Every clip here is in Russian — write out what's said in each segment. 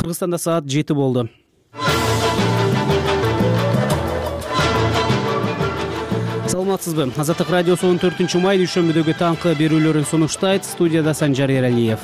Кыргызстанда саат 7 болду. Саламатсызбы? Азаттык радиосу 14 май дүйшөмбүдөгү таңкы берүүлөрүн сунуштайт. Студияда Санжар Эралиев.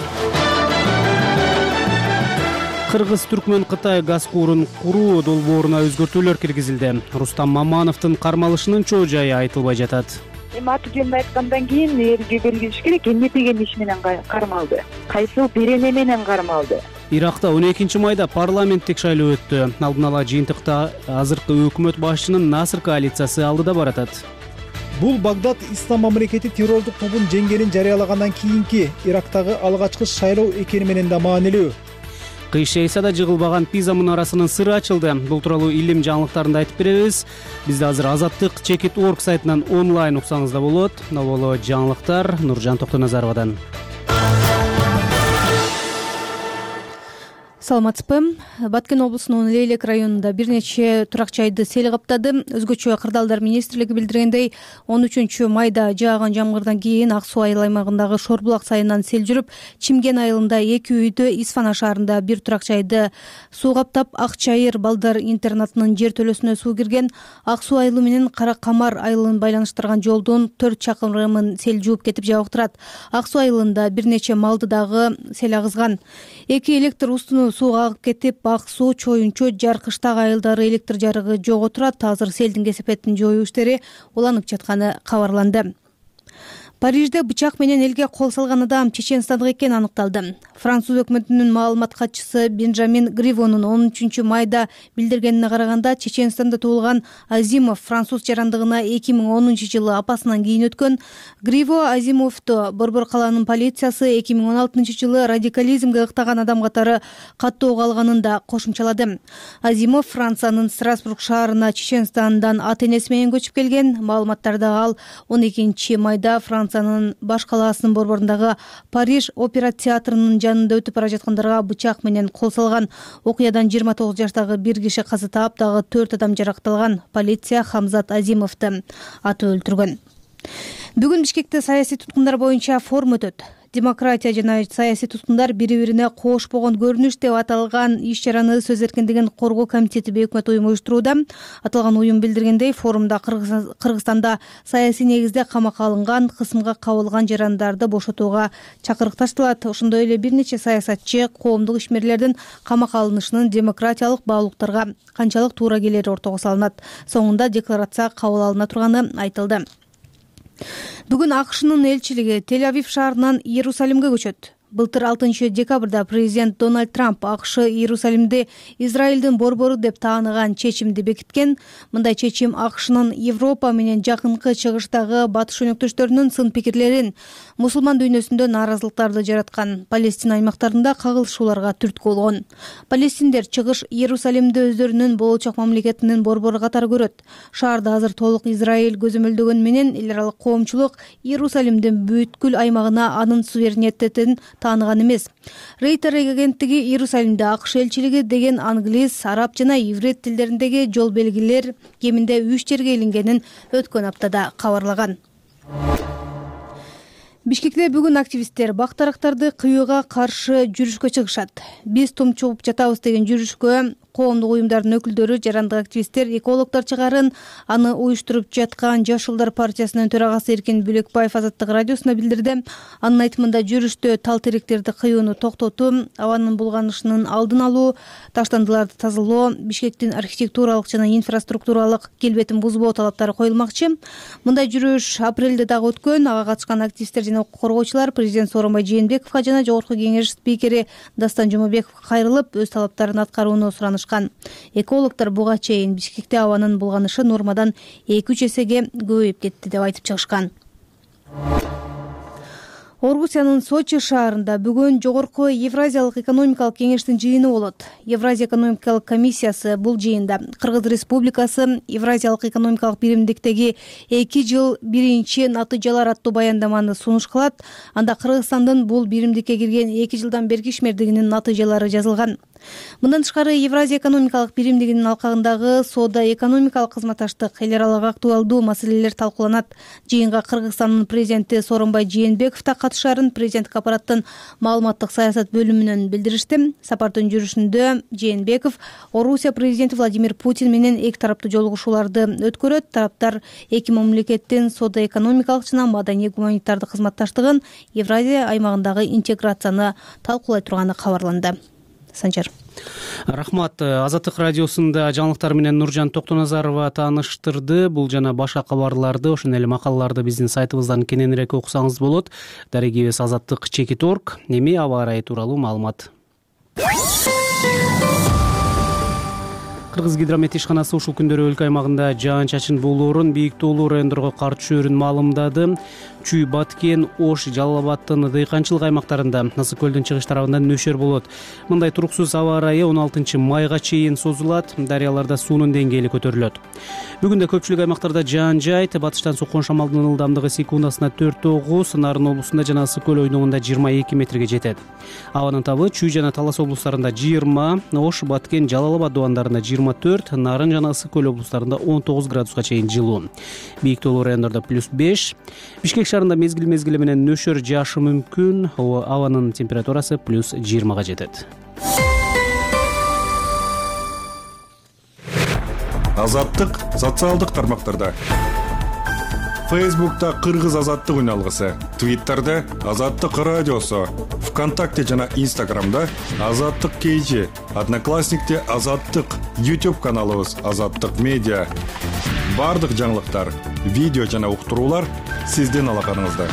Кыргыз-Түркмөн Кытай газ куурун куруу долбооруна өзгөртүүлөр киргизилди. Рустам Мамановдун кармалышынын чоо жайы айтылбай жатат. Эми аты жөнүн айткандан кийин элге белгилеш керек, эмне деген иш менен кармалды, кайсыл берене менен кармалды. Иракта 12 майда парламенттик шайлоо өттү. Алдын ала жыйынтыкта азыркы өкмөт башчынын Насыр коалициясы алдыда баратат. Бул Багдад Ислам мамлекети террордук тобун жеңгенин жарыялагандан кийинки Ирактагы алгачкы шайлоо экени менен да маанилүү. Кыйшейсада жыгылбаган Пиза мунарасынын сыры ачылды. Бул тууралуу илим жаңылыктарында айтып беребиз. Бизде азыр Азаттык Чекит.org сайтынан онлайн уксаңыз да болот. Новоло жаңылыктар Нуржан Токтоназаровадан. Саламатсызбы? Баткен облусунун Лейлек районунда бир нече турак жайды сел каптады. Өзгөчө кырдаалдар министрлиги билдиргендей, 13 майда жааган жамгырдан кийин Ак Суу айыл аймагындагы Шорбулак сайынан сел жүрүп, Чимген айылында 2 үйдө, Исфана шаарында бир турак жайды суу каптап, Ак Чайыр балдар интернатынын жер төлөсүнө суу кирген. Ак Суу айылы менен Кара Камар айылын байланыштырган жолдун 4 чакырымын сел жууп кетип жабыктырат. Ак Суу айылында бир нече малды дагы сел агызган. 2 электр устуну сууга агып кетип, Ак Суу, Чоюнчу, Жаркыштак айылдары электр жарыгы жок отурат. Азыр селдин кесепетин жоюу иштери уланып жатканы кабарланды. Парижде бычак менен элге кол салган адам чеченстандык экени аныкталды. Француз өкмөтүнүн маалымат катчысы Бенжамин Гривонун 13 майда билдиргенине караганда, Чеченстанда туулган Азимов француз жарандыгына 2010 жылы апасынан кийин өткөн. Гриво Азимовду Борбор калаанын полициясы 2016 жылы радикализмге ыктаган адам катары каттоого алганын да кошумчалады. Азимов Франциянын Страсбург шаарына Чеченстандан ата-энеси менен көчүп келген. Маалыматтарда ал 12 майда Франциянын баш калаасынын борборундагы Париж опера театрынын жанында өтүп бара жаткандарга бычак менен кол салган. Окуядан 29 жаштагы бир киши каза таап, дагы 4 адам жаракталган. Полиция Хамзат Азимовду атып өлтүргөн. Бүгүн Бишкекте саясий туткундар боюнча форум өтөт. Демократия жана саясий туткундар бири-бирине кошпогон көрүнүш деп аталган иш-чараны Сөз эркиндигин коргоо комитети бейөкмөт уюму уюштурууда. Аталган уюм билдиргендей, форумда Кыргызстанда саясий негизде камакка алынган, кысымга кабылган жарандарды бошотууга чакырык ташталат. Ошондой эле бир нече саясатчы, коомдук ишмерлердин камакка алынышынын демократиялык баалуулуктарга канчалык туура келери ортого салынат. Соңунда декларация кабыл алына турганы айтылды. Бүгүн АКШнын элчилиги Тель-Авив шаарынан Иерусалимге көчөт. Былтыр 6 декабрда президент Дональд Трамп АКШ Иерусалимди Израилдин борбору деп тааныган чечимди бекиткен. Мындай чечим АКШнын Европа менен жакынкы чыгыштагы батыш өнөктөштөрүнүн сын пикирлерин, мусулман дүйнөсүндө нааразылыктарды жараткан. Палестина аймактарында кагылышууларга түрткү болгон. Палестиндер чыгыш Иерусалимди өздөрүнүн болочок мамлекетинин борбору катары көрөт. Шаарда азыр толук Израиль көзөмөлдөгөн менен эл аралык коомчулук Иерусалимдин бүткүл аймагына анын суверенитетин тааныган эмес. Рейтер агенттиги Иерусалимде АКШ элчилиги деген англис, араб жана иврит тилдериндеги жол белгилер кеминде 3 жерге илингенин өткөн аптада кабарлаган. Бишкекте бүгүн активисттер бактарактарды кыюуга каршы жүрүшкө чыгышат. Биз тумчугуп жатабыз деген жүрүшкө коомдук уюмдардын өкүлдөрү, жарандык активисттер, экологдор чыгарын. Аны уюштуруп жаткан Жашылдар партиясынын төрагасы Эркин Бөлекбаев Азаттык радиосуна билдирди. Анын айтымында жүрүштө тал теректерди кыюуну токтотуу, абанын булганышынын алдын алуу, таштандыларды тазалоо, Бишкектин архитектуралык жана инфраструктуралык келбетин бузбоо талаптары коюлмакчы. Мындай жүрүш апрелде дагы өткөн. Ага катышкан активисттер жана укук коргоочулар президент Сооронбай Жээнбековго жана Жогорку Кеңеш спикери Дастан Жумабековго кайрылып, өз талаптарын аткарууну суранышкан. Экологдор буга чейин Бишкекте абанын булганышы нормадан 2-3 эсеге көбөйүп кетти деп айтып чыгышкан. Орусиянын Сочи шаарында бүгүн Жогорку Евразиялык экономикалык кеңештин жыйыны болот. Евразия экономикалык комиссиясы бул жыйында Кыргыз Республикасы Евразиялык экономикалык биримдиктеги 2 жыл биринчи натыйжалар аттуу баяндаманы сунуш кылат. Анда Кыргызстандын бул биримдикке кирген 2 жылдан берки ишмердигинин натыйжалары жазылган. Мындан тышкары Евразия экономикалык биримдигинин алкагындагы соода-экономикалык кызматташтык, эл аралык актуалдуу маселелер талкууланат. Жыйынга Кыргызстандын президенти Сооронбай Жээнбеков да катышарын президенттик аппараттын маалыматтык саясат бөлүмүнөн билдиришти. Сапардын жүрүшүндө Жээнбеков Орусия президенти Владимир Путин менен эки тараптуу жолугушууларды өткөрөт. Тараптар эки мамлекеттин соода-экономикалык жана маданий-гуманитардык кызматташтыгын, Евразия аймагындагы интеграцияны талкуулай турганы кабарланды. Санжар. Рахмат. Азаттык радиосунда жаңылыктар менен Нуржан Токтоназарова тааныштырды. Бул жана башка кабарларды, ошондой эле макалаларды биздин сайтыбыздан кененирээк окусаңыз болот. Дарегибиз azattik.org. Эми аба ырайы тууралуу маалымат. Кыргыз гидромет ишканасы ушул күндөрү өлкө аймагында жаан-чачын болоорун, бийик тоолуу райондорго кар түшөөрүн маалымдады. Чүй, Баткен, Ош, Жалал Абадтын дыйканчылык аймактарында, Ысык көлдүн чыгыш тарабында нөшөр болот. Мындай туруксуз аба ырайы 16 майга чейин созулат. Дарыяларда суунун деңгээли көтөрүлөт. Бүгүн да көпчүлүк аймактарда жаан жайт. Батыштан соккон шамалдын ылдамдыгы секундасына 4-9, Нарын облусунда жана Ысык көл ойногунда 22 метрге жетет. Абанын табы Чүй жана Талас облустарында 20, Ош, Баткен, Жалал Абад дубандарында 24, Нарын жана Ысык көл облустарында 19 градуска чейин жылуу. Бийик тоолуу райондордо +5. Бишкек шаарында мезгил менен нөшөр жаашы мүмкүн. Абанын температурасы +20 жетет. Азаттык социалдык тармактарда. Фейсбукта Кыргыз азаттык үналгысы, Твиттерде Азаттык радиосу, ВКонтакте жана Инстаграмда Азаттык KG, Одноклассникте Азаттык, YouTube каналыбыз Азаттык медиа. Бардык жаңылыктар, видео жана уктуруулар сиздин алаканыңызда.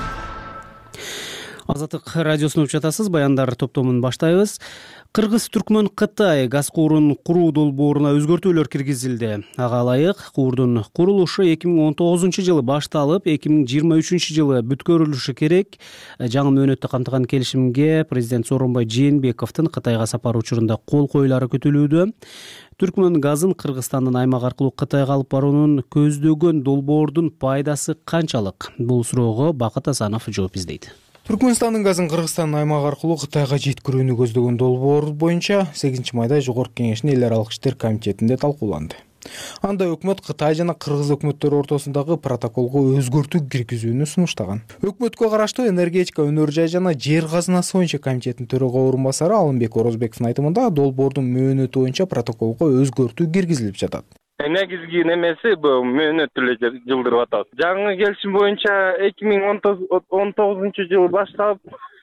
Азаттык радиосун угуп жатасыз. Баяндар топтомун баштайбыз. Кыргыз-Түркмөн Кытай газ куурун куруу долбооруна өзгөртүүлөр киргизилди. Ага ылайык куурдун курулушу 2019-жылы башталып, 2023-жылы бүткөрүлүшү керек. Жаңы мөөнөттү камтыган келишимге президент Сооронбай Жээнбековдун Кытайга сапары учурунда кол коюлары күтүлүүдө. Түркмөн газын Кыргызстандын аймак аркылуу Кытайга алып баруунун көздөгөн долбоордун пайдасы канчалык? Бул суроого Бакыт Асанов жооп издейт. Түркмөнстандын газын Кыргызстандын аймагы аркылуу Кытайга жеткирүүнү көздөгөн долбоор боюнча 8 майда Жогорку Кеңештин эл аралык иштер комитетинде талкууланды. Анда өкмөт Кытай жана Кыргыз өкмөттөрү ортосундагы протоколго өзгөртүү киргизүүнү сунуштаган. Өкмөткө караштуу энергетика, өнөр жай жана жер казынасы боюнча комитеттин төрага орун басары Алымбек Орозбековдун айтымында долбоордун мөөнөтү боюнча протоколго өзгөртүү киргизилип жатат. Негизги немеси бул мөөнөт эле жылдырып атат. Жаңы келишим боюнча 2019-жылы башталып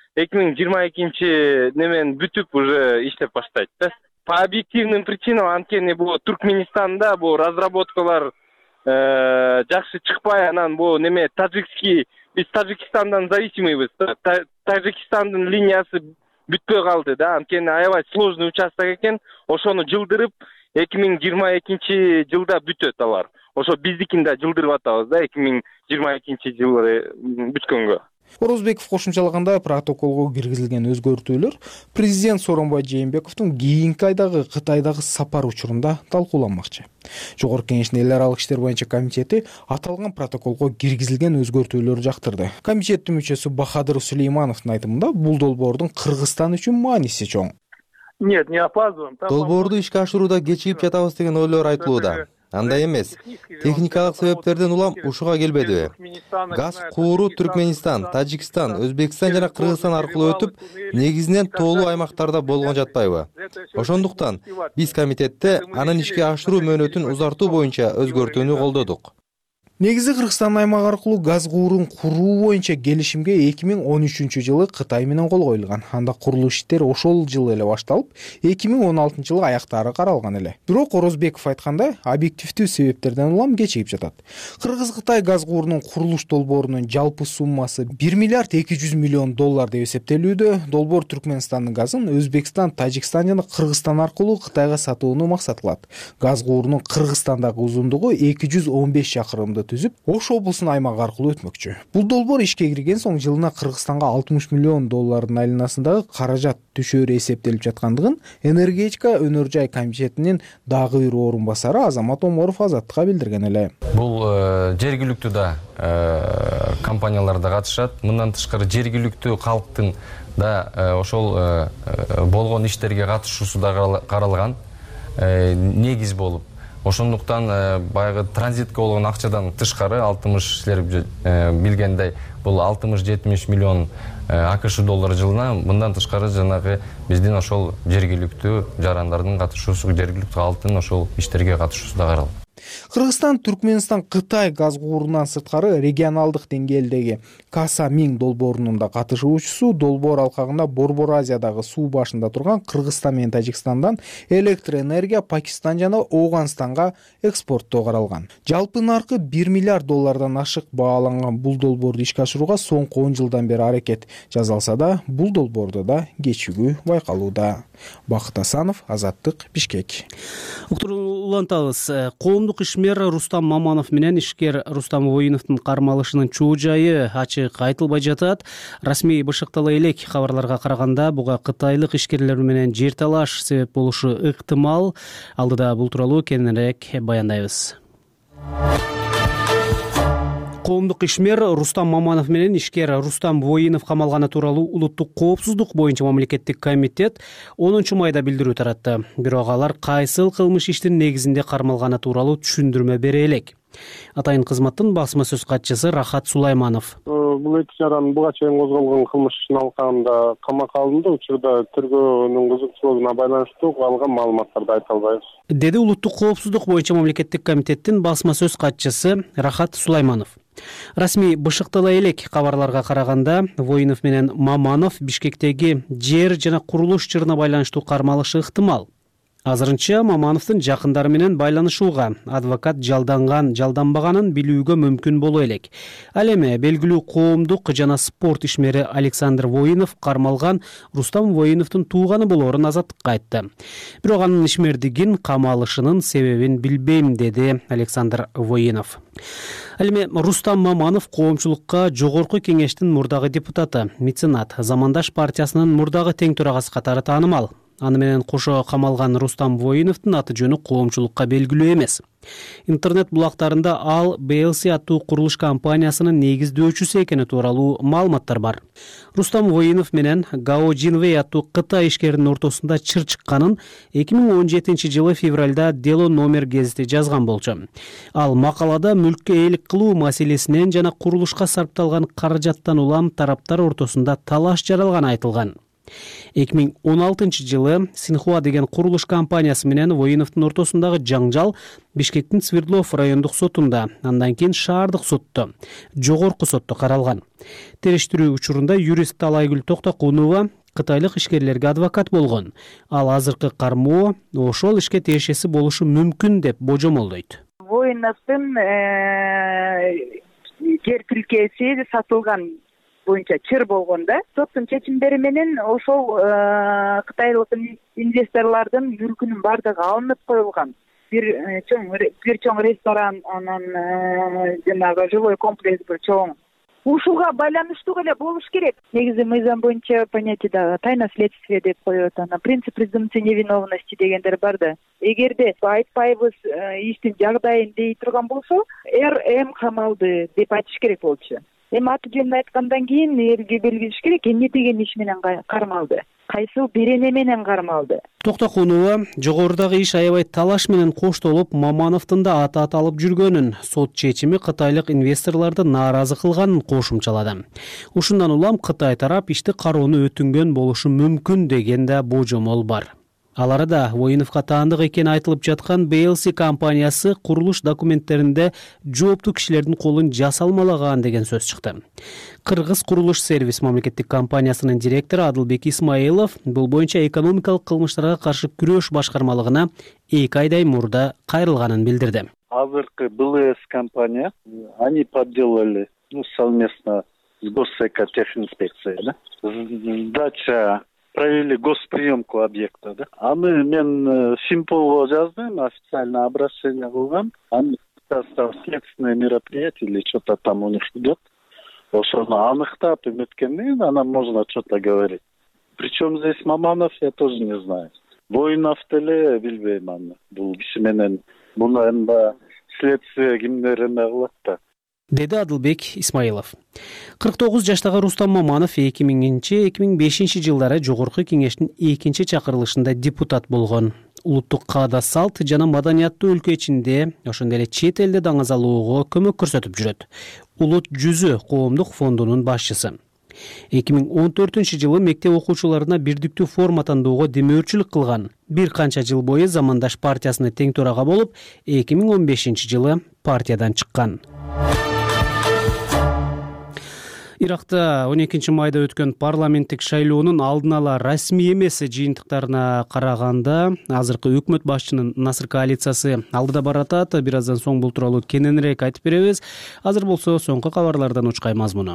2022 немен бүтүп уже иштеп баштайт да. По объективным причинам анткени бул Туркменистанда бул разработкалар жакшы чыкпай, анан бул неме таджикский, биз Таджикистандан зависимыйбыз. Таджикистандын линиясы бүтпөй калды да. Анткени аябай сложный участок экен. Ошону жылдырып 2022-жылда бүтөт алар. Ошо биздикин да жылдырып атабыз да 2022-жылы бүткөнгө. Орозбеков кошумчалагандай, протоколго киргизилген өзгөртүүлөр президент Сооронбай Жээнбековдун кийинки айдагы Кытайдагы сапар учурунда талкууланмакчы. Жогорку Кеңештин эл аралык иштер боюнча комитети аталган протоколго киргизилген өзгөртүүлөрдү жактырды. Комитеттин мүчөсү Бахадыр Сулеймановдун айтымында бул долбоордун Кыргызстан үчүн мааниси чоң. Нет, не опаздываем. Долбоорду ишке ашырууда кечигип жатабыз деген ойлор айтылууда. Андай эмес. Техникалык себептерден улам ушуга келбедиби? Газ кууру Түркменистан, Тажикстан, Өзбекстан жана Кыргызстан аркылуу өтүп, негизинен тоолуу аймактарда болгон жатпайбы? Ошондуктан биз комитетте анын ишке ашыруу мөөнөтүн узартуу боюнча өзгөртүүнү колдодук. Негизи Кыргызстан аймагы аркылуу газ куурун куруу боюнча келишимге 2013-жылы Кытай менен кол коюлган. Анда курулуш иштери ошол жылы эле башталып, 2016-жылы аяктары каралган эле. Бирок Орозбеков айткандай, объективдүү себептерден улам кечигип жатат. Кыргыз-Кытай газ куурунун курулуш долбоорунун жалпы суммасы $1 миллиард 200 миллион деп эсептелүүдө. Долбоор Түркменстандын газын Өзбекстан, Тажикстан жана Кыргызстан аркылуу Кытайга сатууну максат кылат. Газ куурунун Кыргызстандагы узундугу 215 чакырымды түзүп, Ош облусунун аймагы аркылуу өтмөкчү. Бул долбоор ишке кирген соң жылына Кыргызстанга $60 миллион айланасындагы каражат түшөөрү эсептелип жаткандыгын энергетика өнөр жай комитетинин дагы бир орун басары Азамат Оморов Азаттыкка билдирген эле. Бул жергиликтүү да компаниялар да катышат. Мындан тышкары жергиликтүү калктын да ошол болгон иштерге катышуусу да каралган негиз болуп. Ошондуктан баягы транзитке болгон акчадан тышкары 60 силер билгендей бул 60-70 миллион АКШ доллары жылына, мындан тышкары жанагы биздин ошол жергиликтүү жарандардын катышуусу, жергиликтүү калктын ошол иштерге катышуусу да каралган. Кыргызстан, Түркменстан, Кытай газ куурунан сырткары регионалдык деңгээлдеги Каса-Миң долбоорунун да катышуучусу. Долбоор алкагында Борбор Азиядагы суу башында турган Кыргызстан менен Тажикстандан электр энергия Пакистан жана Ооганстанга экспорттоо каралган. Жалпы наркы $1 миллиард ашык бааланган бул долбоорду ишке ашырууга соңку 10 жылдан бери аракет жасалса да, бул долбоордо да кечигүү байкалууда. Бакыт Асанов, Азаттык, Бишкек. Улантабыз. Коомдук ишмер Рустам Маманов менен ишкер Рустам Воиновдун кармалышынын чоо жайы ачык айтылбай жатат. Расмий бышыктала элек кабарларга караганда буга кытайлык ишкерлер менен жер талаш себеп болушу ыктымал. Алдыда бул тууралуу кененирээк баяндайбыз. Коомдук ишмер Рустам Маманов менен ишкер Рустам Воинов камалганы тууралуу улуттук коопсуздук боюнча мамлекеттик комитет 10 майда билдирүү таратты. Бирок алар кайсыл кылмыш иштин негизинде кармалганы тууралуу түшүндүрмө бере элек. Атайын кызматтын басма сөз катчысы Рахат Сулайманов. Бул эки жаран буга чейин козголгон кылмыш ишин алкагында камакка алынды. Учурда тергөөнүн кызыкчылыгына байланыштуу алган маалыматтарды айта албайбыз, деди улуттук коопсуздук боюнча мамлекеттик комитеттин басма сөз катчысы Рахат Сулайманов. Расмий бышыктала элек кабарларга караганда Воинов менен Маманов Бишкектеги жер жана курулуш чырына байланыштуу кармалышы ыктымал. Азырынча Мамановдун жакындары менен байланышууга адвокат жалданбаганын билүүгө мүмкүн боло элек. Ал эми белгилүү коомдук жана спорт ишмери Александр Воинов кармалган Рустам Воиновдун тууганы болоорун Азаттыкка айтты. Бирок анын ишмердигин камалышынын себебин билбейм, деди Александр Воинов. Ал эми Рустам Маманов коомчулукка жогорку кеңештин мурдагы депутаты, меценат, Замандаш партиясынын мурдагы тең төрагасы катары таанымал. Аны менен кошо камалган Рустам Воиновдун аты жөнү коомчулукка белгилүү эмес. Интернет булактарында ал BLC аттуу курулуш компаниясынын негиздөөчүсү экени тууралуу маалыматтар бар. Рустам Воинов менен Гао Жинвей аттуу Кытай ишкеринин ортосунда чыр чыкканын 2017 жылы февралда Дело номер гезити жазган болчу. Ал макалада мүлккө ээлик кылуу маселесинен жана курулушка сарпталган каражаттан улам тараптар ортосунда талаш жаралганы айтылган. 2016 жылы Синхуа деген курулуш компаниясы менен Воиновдун ортосундагы жаңжал Бишкектин Свердлов райондук сотунда, андан кийин шаардык сотто, жогорку сотто каралган. Териштирүү учурунда юрист Талайгүл Токтокунова кытайлык ишкерлерге адвокат болгон. Ал азыркы кармоо ошол ишке тиешеси болушу мүмкүн деп божомолдойт. Воиновдун жер тилкеси сатылган боюнча чыр болгонда соттун чечимдери менен ошол кытайлык инвесторлордун мүлкүнүн бардыгы алынып коюлган. Бир чоң ресторан, анан жанагы жилой комплекс бир чоң. Ушуга байланыштуу эле болуш керек. Негизи мыйзам боюнча понятие да тайна следствия деп коет. Анан принцип презумпции невиновности дегендер бар да. Эгерде айтпайбыз иштин жагдайын дей турган болсо, РМ камалды деп айтыш керек болчу. Эми аты жөнүн айткандан кийин элге белгилеш керек, эмне деген иш менен кармалды, кайсыл берене менен кармалды. Токтокунова жогорудагы иш аябай талаш менен коштолуп, Мамановдун да аты аталып жүргөнүн, сот чечими кытайлык инвесторлорду нааразы кылганын кошумчалады. Ушундан улам Кытай тарап ишти кароону өтүнгөн болушу мүмкүн деген да божомол бар. Ал арада Воиновго таандык экени айтылып жаткан BLC компаниясы курулуш документтеринде жооптуу кишилердин колун жасалмалаган деген сөз чыкты. Кыргыз курулуш сервис мамлекеттик компаниясынын директору Адылбек Исмаилов бул боюнча экономикалык кылмыштарга каршы күрөш башкармалыгына 2 айдай мурда кайрылганын билдирди. Азыркы БЛС компания, они подделали, совместно с Госэкотехинспекцией, сдача провели госприемку объекта, да. Мен Симполго жаздым, официально обращение кылгам. сейчас там следственное мероприятие или что-то там у них идет. Ошону аныктап эметкенден кийин анан можно что-то говорить. Причем здесь Маманов, я тоже не знаю. Боинов деле билбейм аны. Бул киши менен муну эми следствие кимдер эме кылат да. Деди Адылбек Исмаилов. 49 жаштагы Рустам Маманов 2000-2005 жылдары Жогорку Кеңештин 2 чакырылышында депутат болгон. Улуттук каада салт жана маданияттуу өлкө ичинде, ошондой эле чет элде даңаз алууга көмөк көрсөтүп жүрөт. Улут жүзү коомдук фондунун башчысы. 2014 жылы мектеп окуучуларына бирдиктүү форма тандоого демөөрчүлүк кылган. Бир канча жыл бою Замандаш партиясына тең төрага болуп, 2015 жылы партиядан чыккан. Иракта 12 майда өткөн парламенттик шайлоонун алдын ала расмий эмес жыйынтыктарына караганда азыркы өкмөт башчынын Насыр коалициясы алдыда баратат. Бир аздан соң бул тууралуу кененирээк айтып беребиз. Азыр болсо соңку кабарлардан учкай мазмуну.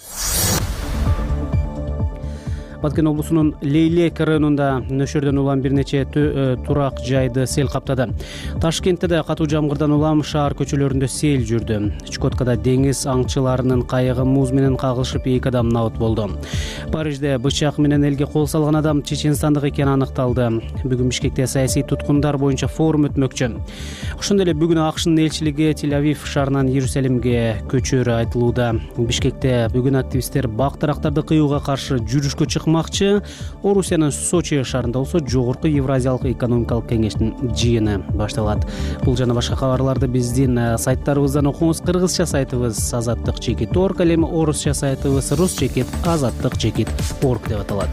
Баткен облусунун Лейлек районунда нөшөрдөн улам бир нече турак жайды сел каптады. Ташкентте да катуу жамгырдан улам шаар көчөлөрүндө сел жүрдү. Чукоткада деңиз аңчыларынын кайыгы муз менен кагылышып 2 адам набыт болду. Парижде бычак менен элге кол салган адам чеченстандык экени аныкталды. Бүгүн Бишкекте саясий туткундар боюнча форум өтмөкчү. Ошондой эле бүгүн АКШнын элчилиги Тель-Авив шаарынан Иерусалимге көчөрү айтылууда. Бишкекте бүгүн активисттер бак тарактарды кыюуга каршы жүрүшкө чыкмакчы. Орусиянын Сочи шаарында болсо Жогорку Евразиялык экономикалык кеңештин жыйыны башталат. Бул жана башка кабарларды биздин сайттарыбыздан окуңуз. Кыргызча сайтыбыз azattik.org, ал эми орусча сайтыбыз rus.azattik.org деп аталат.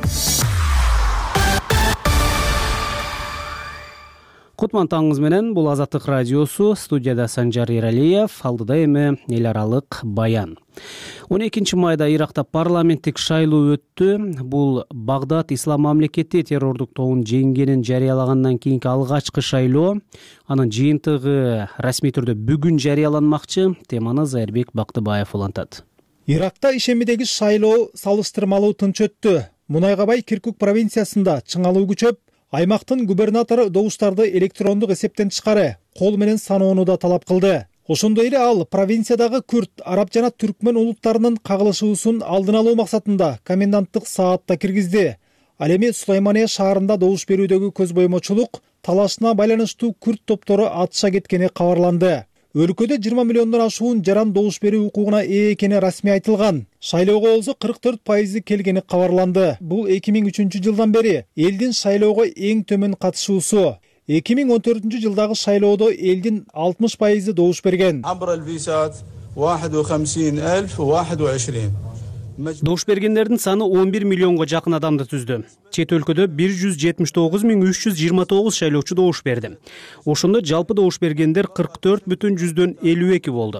Кутман таңыңыз менен, бул Азаттык радиосу, студияда Санжар Эралиев, алдыда эми эл аралык баян. 12 майда Иракта парламенттик шайлоо өттү. Бул Багдад Ислам мамлекети террордук тобун жеңгенин жарыялагандан кийинки алгачкы шайлоо. Анын жыйынтыгы расмий түрдө бүгүн жарыяланмакчы. Теманы Зайырбек Бактыбаев улантат. Иракта ишемидеги шайлоо салыштырмалуу тынч өттү. Мунайга бай Киркук провинциясында чыңалуу күчөп, аймактын губернатору добуштарды электрондук эсептен тышкары кол менен саноону да талап кылды. Ошондой эле ал провинциядагы күрд, араб жана түркмөн улуттарынын кагылышуусун алдын алуу максатында коменданттык саатта киргизди. Ал эми Сулаймания шаарында добуш берүүдөгү көз боймочулук талашына байланыштуу күрд топтору атыша кеткени кабарланды. Өлкөдө 20 миллиондон ашуун жаран добуш берүү укугуна ээ экени расмий айтылган. Шайлоого болсо 44% келгени кабарланды. Бул 2003 жылдан бери элдин шайлоого эң төмөн катышуусу. 2014 жылдагы шайлоодо элдин 60% добуш берген. Добуш бергендердин саны 11 миллионго жакын адамды түздү. Чет өлкөдө 179.329 шайлоочу добуш берди. Ошондо жалпы добуш бергендер 44,52 болду.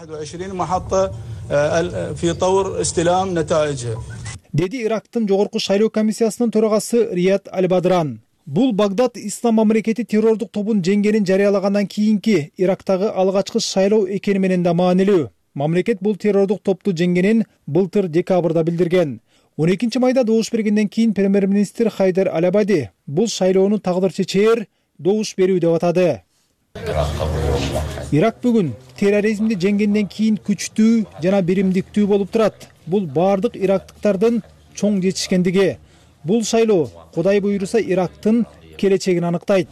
Деди Ирактын жогорку шайлоо комиссиясынын төрагасы Рият Аль-Бадран. Бул Багдад Ислам мамлекети террордук тобун жеңгенин жарыялагандан кийинки Ирактагы алгачкы шайлоо экени менен да маанилүү. Мамлекет бул террордук топту жеңгенин былтыр декабрда билдирген. 12 майда добуш бергенден кийин премьер-министр Хайдар Аль-Абади бул шайлоону тагдыр чечээр добуш берүү деп атады. Ирак бүгүн терроризмди жеңгенден кийин күчтүү жана биримдиктүү болуп турат. Бул бардык ирактыктардын чоң жетишкендиги. Бул шайлоо Кудай буйруса Ирактын келечегин аныктайт.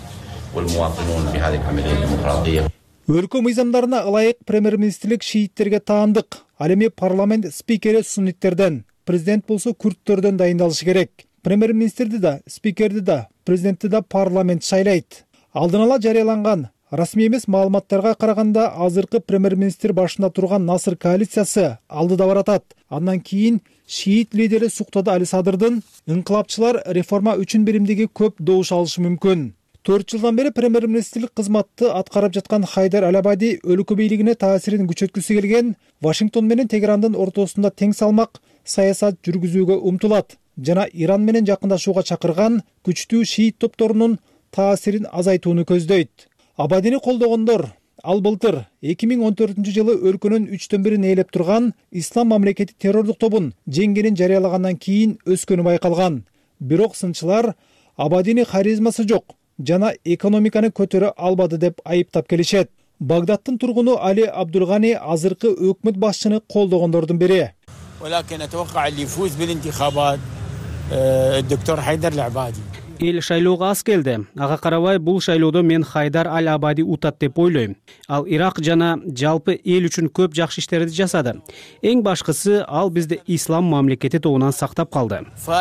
Өлкө мыйзамдарына ылайык премьер-министрлик шииттерге таандык. Ал эми парламент спикери сунниттерден, президент болсо күрдтөрдөн дайындалышы керек. Премьер-министрди да, спикерди да, президентти да парламент шайлайт. Алдын ала жарыяланган расмий эмес маалыматтарга караганда азыркы премьер-министр башында турган Насыр коалициясы алдыда баратат. Андан кийин шиит лидери Суктада Али-Садырдын ыңкылапчылар реформа үчүн биримдиги көп добуш алышы мүмкүн. 4 жылдан бери премьер-министрлик кызматты аткарып жаткан Хайдар Аль-Абади өлкө бийлигине таасирин күчөткүсү келген Вашингтон менен Тегерандын ортосунда тең салмак саясат жүргүзүүгө умтулат жана Иран менен жакындашууга чакырган күчтүү шиит топторунун таасирин азайтууну көздөйт. Абадини колдогондор ал былтыр 2014 жылы өлкөнүн 3/1 ээлеп турган Ислам мамлекети террордук тобун жеңгенин жарыялагандан кийин өскөнү байкалган. Бирок сынчылар Абадини харизмасы жок жана экономиканы көтөрө албады деп айыптап келишет. Багдадтын тургуну Али Абдулгани азыркы өкмөт башчыны колдогондордун бири. Эл шайлоого аз келди. Ага карабай бул шайлоодо мен Хайдар Аль-Абади утат деп ойлойм. Ал Ирак жана жалпы эл үчүн көп жакшы иштерди жасады. Эң башкысы ал бизди ислам мамлекети тобунан сактап калды.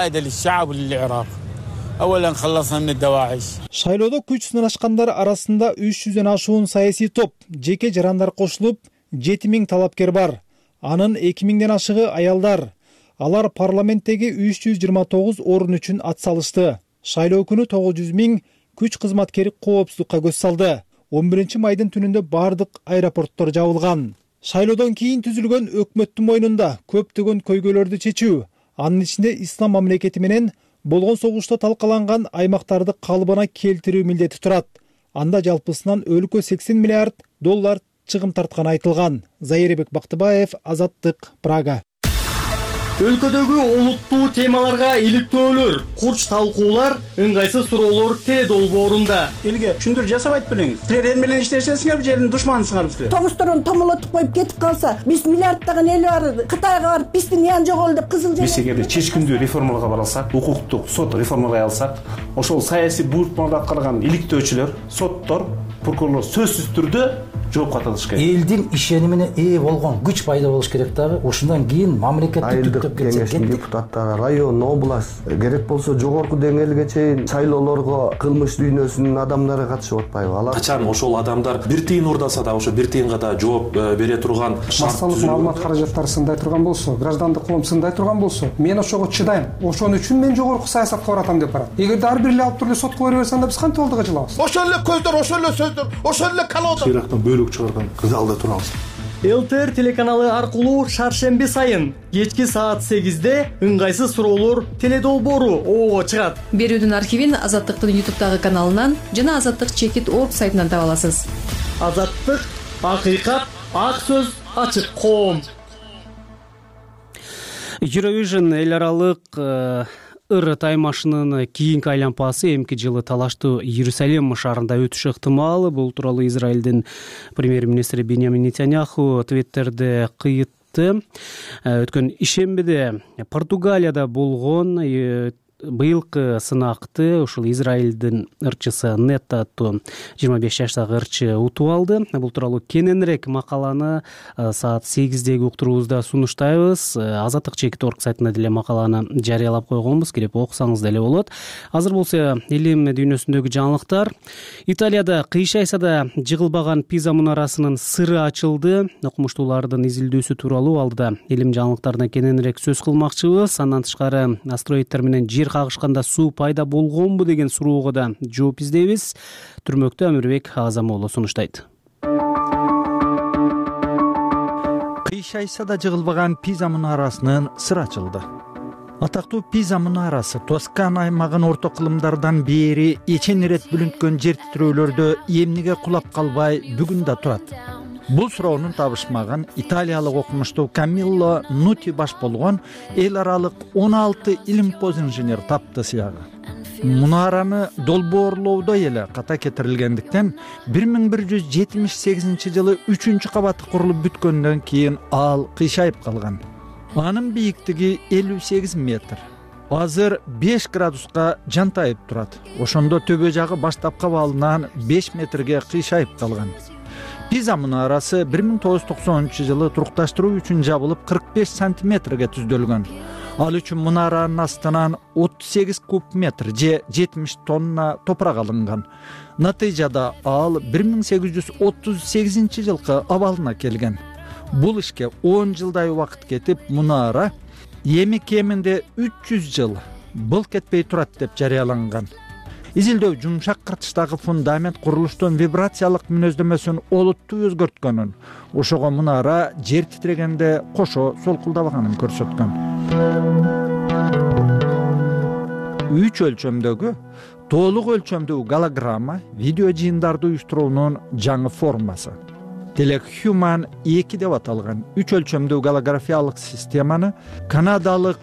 Шайлоодо күч сынашкандар арасында 300дөн ашуун саясий топ, жеке жарандар кошулуп, 7000 талапкер бар. Анын 2000ден ашыгы аялдар. Алар парламенттеги 329 орун үчүн ат салышты. Шайлоо күнү 900 000 күч кызматкери коопсуздукка көз салды. 11 майдын түнүндө бардык аэропорттор жабылган. Шайлоодон кийин түзүлгөн өкмөттүн мойнунда көптөгөн көйгөйлөрдү чечүү, анын ичинде ислам мамлекети менен болгон согушта талкаланган аймактарды калыбына келтирүү милдети турат. Анда жалпысынан өлкө $80 миллиард чыгым тартканы айтылган. Зайырбек Бактыбаев, Азаттык, Прага. Өлкөдөгү олуттуу темаларга иликтөөлөр, курч талкуулар, ыңгайсыз суроолор теле долбоорунда. Элге түшүндүрүү жасабайт белең. Силер менен иштешесиңер, жердин душманысыңар силер. Тогустурун томолотуп коюп кетип калса, биз миллиарддаган эл бар, Кытайга барып, биздин ян жогол деп кызыл Биз эгерде чечкиндүү реформаларга бара алсак, укуктук сот реформалай алсак, ошол саясий буйрукмаларды аткарган иликтөөчүлөр, соттор, прокурорлор сөзсүз түрдө жоопко тартылыш керек. Элдин ишенимине ээ болгон күч пайда болуш керек дагы. Ошондон кийин мамлекетти түптөп кеңештин депутаттары, район, область, керек болсо жогорку деңгээлге чейин шайлоолорго кылмыш дүйнөсүнүн адамдары катышып атпайбы? Алар качан ошол адамдар бир тыйын урдаса да, ошо бир тыйынга да жооп бере турган массалык маалымат каражаттары сындай турган болсо, граждандык коом сындай турган болсо, мен ошого чыдайм. Ошон үчүн мен жогорку саясатка баратам деп барат. Эгерде ар бир эле алып туруп сотко бере берсе, анда биз кантип алдыга жылабыз? Ошол эле көздөр, ошол эле сөздөр, ошол эле колода. Ирактан бөлүк чыгарган залда турабыз. ЛТР телеканалы аркылуу шаршемби сайын кечки саат 8-де ыңгайсыз суроолор теле долбоору ого чыгат. Берүүдүн архивин Азаттыктын YouTube'дагы каналынан жана Азаттык.org сайтынан таба аласыз. Азаттык, акыйкат, ак сөз, ачык коом. Eurovision эл аралык ыр таймашынын кийинки айланпасы эмки жылы талаштуу Иерусалим шаарында өтүшү ыктымал. Бул тууралуу Израилдин премьер-министри Биньямин Нетаньяху Твиттерде кыйтты. Өткөн ишембиде Португалияда болгон быйылкы сынакты ушул Израилдин ырчысы Нетта аттуу 25 жаштагы ырчы утуп алды. Бул тууралуу кененирээк макаланы саат 8-деги уктуруубузда сунуштайбыз. Азаттык.org сайтына деле макаланы жарыялап койгонбуз, кирип окусаңыз деле болот. Азыр болсо илим дүйнөсүндөгү жаңылыктар. Италияда кыйшайсада жыгылбаган Пиза мунарасынын сыры ачылды. Окумуштуулардын изилдөөсү тууралуу алдыда илим жаңылыктарына кененирээк сөз кылмакчыбыз. Андан тышкары астероиддер менен жер кагышканда суу пайда болгонбу деген суроого да жооп издейбиз. Түрмөктө Амирбек Азамоğlu сунуштайт. Кыйшайсада жыгылбаган Пиза мунарасынын сыры ачылды. Атактуу Пиза мунарасы Тоскана аймагын орто кылымдардан бери эчен ирет бүлүнткөн жер титирөөлөрдө эмнеге кулап калбай бүгүн да турат? Бул суроонун табышмаган италиялык окумуштуу Камилло Нути баш болгон эл аралык 16 илим коз инженер тапты сыягы. Мунараны долбоорлоодо эле ката кетирилгендиктен 1178-жылы 3-кабаты курулуп бүткөндөн кийин ал кыйшайып калган. Анын бийиктиги 58 метр. Азыр 5 градуска жантайып турат. Ошондо төбө жагы баштапкы абалынан 5 метрге кыйшайып калган. Пиза мунарасы 1990-жылы турукташтыруу үчүн жабылып 45 сантиметрге түздөлгөн. Ал үчүн мунаранын астынан 38 куб метр же 70 тонна топурак алынган. Натыйжада ал 1838-жылкы абалына келген. Бул ишке 10 жылдай убакыт кетип, мунара эми кеминде 300 жыл былк этпей турат деп жарыяланган. Изилдөө жумшак кыртыштагы фундамент курулуштун вибрациялык мүнөздөмөсүн олуттуу өзгөрткөнүн, ошого мунара жер титирегенде кошо солкулдабаганын көрсөткөн. 3 өлчөмдөгү толук өлчөмдүү голограмма видео жыйындарды уюштуруунун жаңы формасы. Telehuman 2 деп аталган 3 өлчөмдүү голографиялык системаны канадалык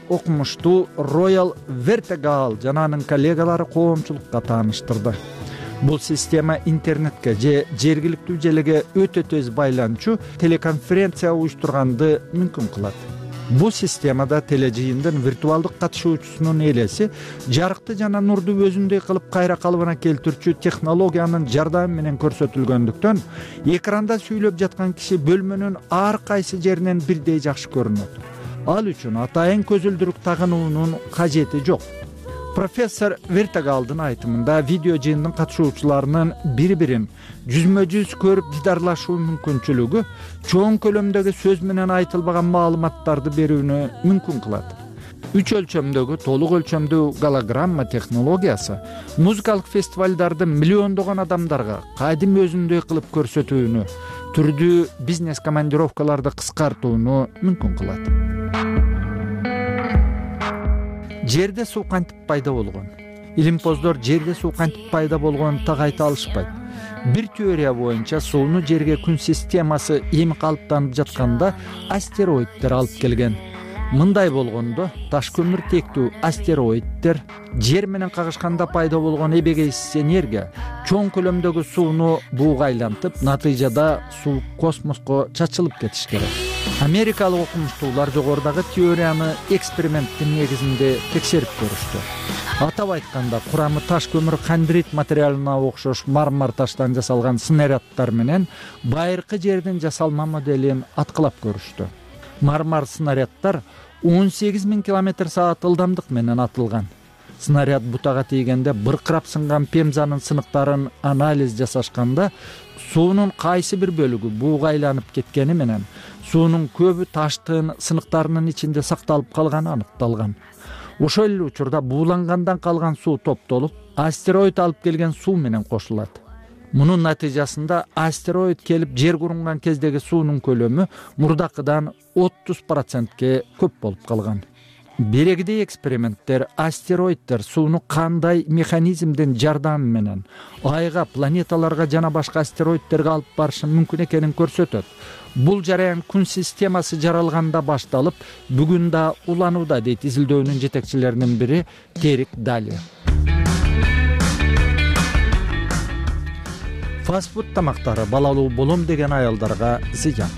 окумуштуу Royal Vertical жана анын коллегалары коомчулукка тааныштырды. бул система интернетке же жергиликтүү желеге өтө тез байланчу телеконференция уюштурганды мүмкүн кылат. Бул системада тележыйындын виртуалдык катышуучусунун элеси жарыкты жана нурду өзүндөй кылып кайра калыбына келтирүүчү технологиянын жардамы менен көрсөтүлгөндүктөн экранда сүйлөп жаткан киши бөлмөнүн ар кайсы жеринен бирдей жакшы көрүнөт. Ал үчүн атайын көзүлдүрүк тагынуунун кажети жок. Профессор Вертагалдын айтымында видео жыйындын катышуучуларынын бири-бирин жүзмө-жүз көрүп дидарлашуу мүмкүнчүлүгү чоң көлөмдөгү сөз менен айтылбаган маалыматтарды берүүнү мүмкүн кылат. 3 өлчөмдөгү толук өлчөмдүү голограмма технологиясы музыкалык фестивалдарды миллиондогон адамдарга кадим өзүндөй кылып көрсөтүүнү, түрдүү бизнес командировкаларды кыскартууну мүмкүн кылат. Жерде суу кантип пайда болгон? Илимпоздор жерде суу кантип пайда болгонун так айта алышпайт. Бир теория боюнча сууну жерге күн системасы эми калыптанып жатканда астероиддер алып келген. Мындай болгондо таш көмүр тектүү астероиддер жер менен кагышканда пайда болгон эбегейсиз энергия чоң көлөмдөгү сууну бууга айлантып, натыйжада суу космоско чачылып кетиш керек. Америкалык окумуштуулар жогорудагы теорияны эксперименттин негизинде текшерип көрүштү. Атап айтканда, курамы таш көмүр хандрит материалына окшош мармар таштан жасалган снаряддар менен байыркы жердин жасалма моделин аткылап көрүштү. Мармар снаряддар 18.000 км/саат ылдамдык менен атылган. Снаряд бутага тийгенде быркырап сынган пемзанын сыныктарын анализ жасашканда суунун кайсы бир бөлүгү бууга айланып кеткени менен суунун көбү таштын сыныктарынын ичинде сакталып калганы аныкталган. Ошол эле учурда буулангандан калган суу топтолуп, астероид алып келген суу менен кошулат. Мунун натыйжасында астероид келип жер курунган кездеги суунун көлөмү мурдакыдан 30%ке көп болуп калган. Берегидей эксперименттер астероиддер сууну кандай механизмдин жардамы менен айга, планеталарга жана башка астероиддерге алып барышы мүмкүн экенин көрсөтөт. Бул жараян күн системасы жаралганда башталып, бүгүн да уланууда, дейт изилдөөнүн жетекчилеринин бири Терик Дали. Фастфуд тамактары балалуу болом деген аялдарга зыян.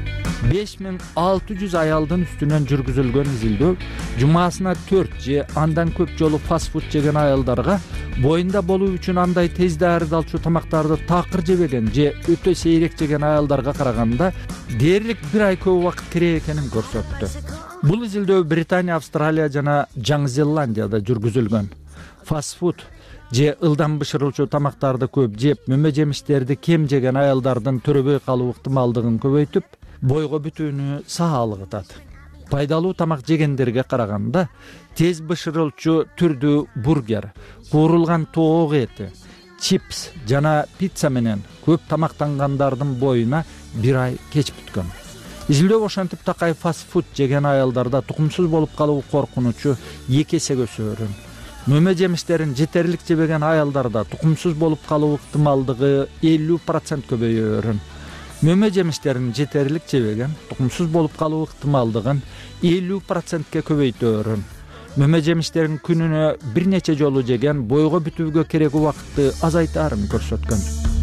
5600 аялдын үстүнөн жүргүзүлгөн изилдөө жумасына 4 же андан көп жолу фастфуд жеген аялдарга боюнда болуу үчүн андай тез даярдалчу тамактарды такыр жебеген же өтө сейрек жеген аялдарга караганда дээрлик 1 ай көп убакыт керек экенин көрсөттү. Бул изилдөө Британия, Австралия жана Жаңы Зеландияда жүргүзүлгөн. Фастфуд же ылдам бышырылчу тамактарды көп жеп, мөмө жемиштерди кем жеген аялдардын төрөбөй калуу ыктымалдыгын көбөйтүп, бойго бүтүүнү саалыгытат. Пайдалуу тамак жегендерге караганда тез бышырылчу түрдүү бургер, куурулган тоок эти, чипс жана пицца менен көп тамактангандардын боюна 1 ай кеч бүткөн. Изилдөө ошентип такай фастфуд жеген аялдарда тукумсуз болуп калуу коркунучу 2 эсе өсөөрүн. Мөмө жемиштерин жетерлик жебеген аялдарда тукумсуз болуп калуу ыктымалдыгы 50% көбөйөөрүн. Мөмө жемиштерин жетерлик жебеген тукумсуз болуп калуу ыктымалдыгын 50%ке көбөйтөөрүн. Мөмө жемиштерин күнүнө бир нече жолу жеген бойго бүтүүгө керек убакытты азайтаарын көрсөткөн.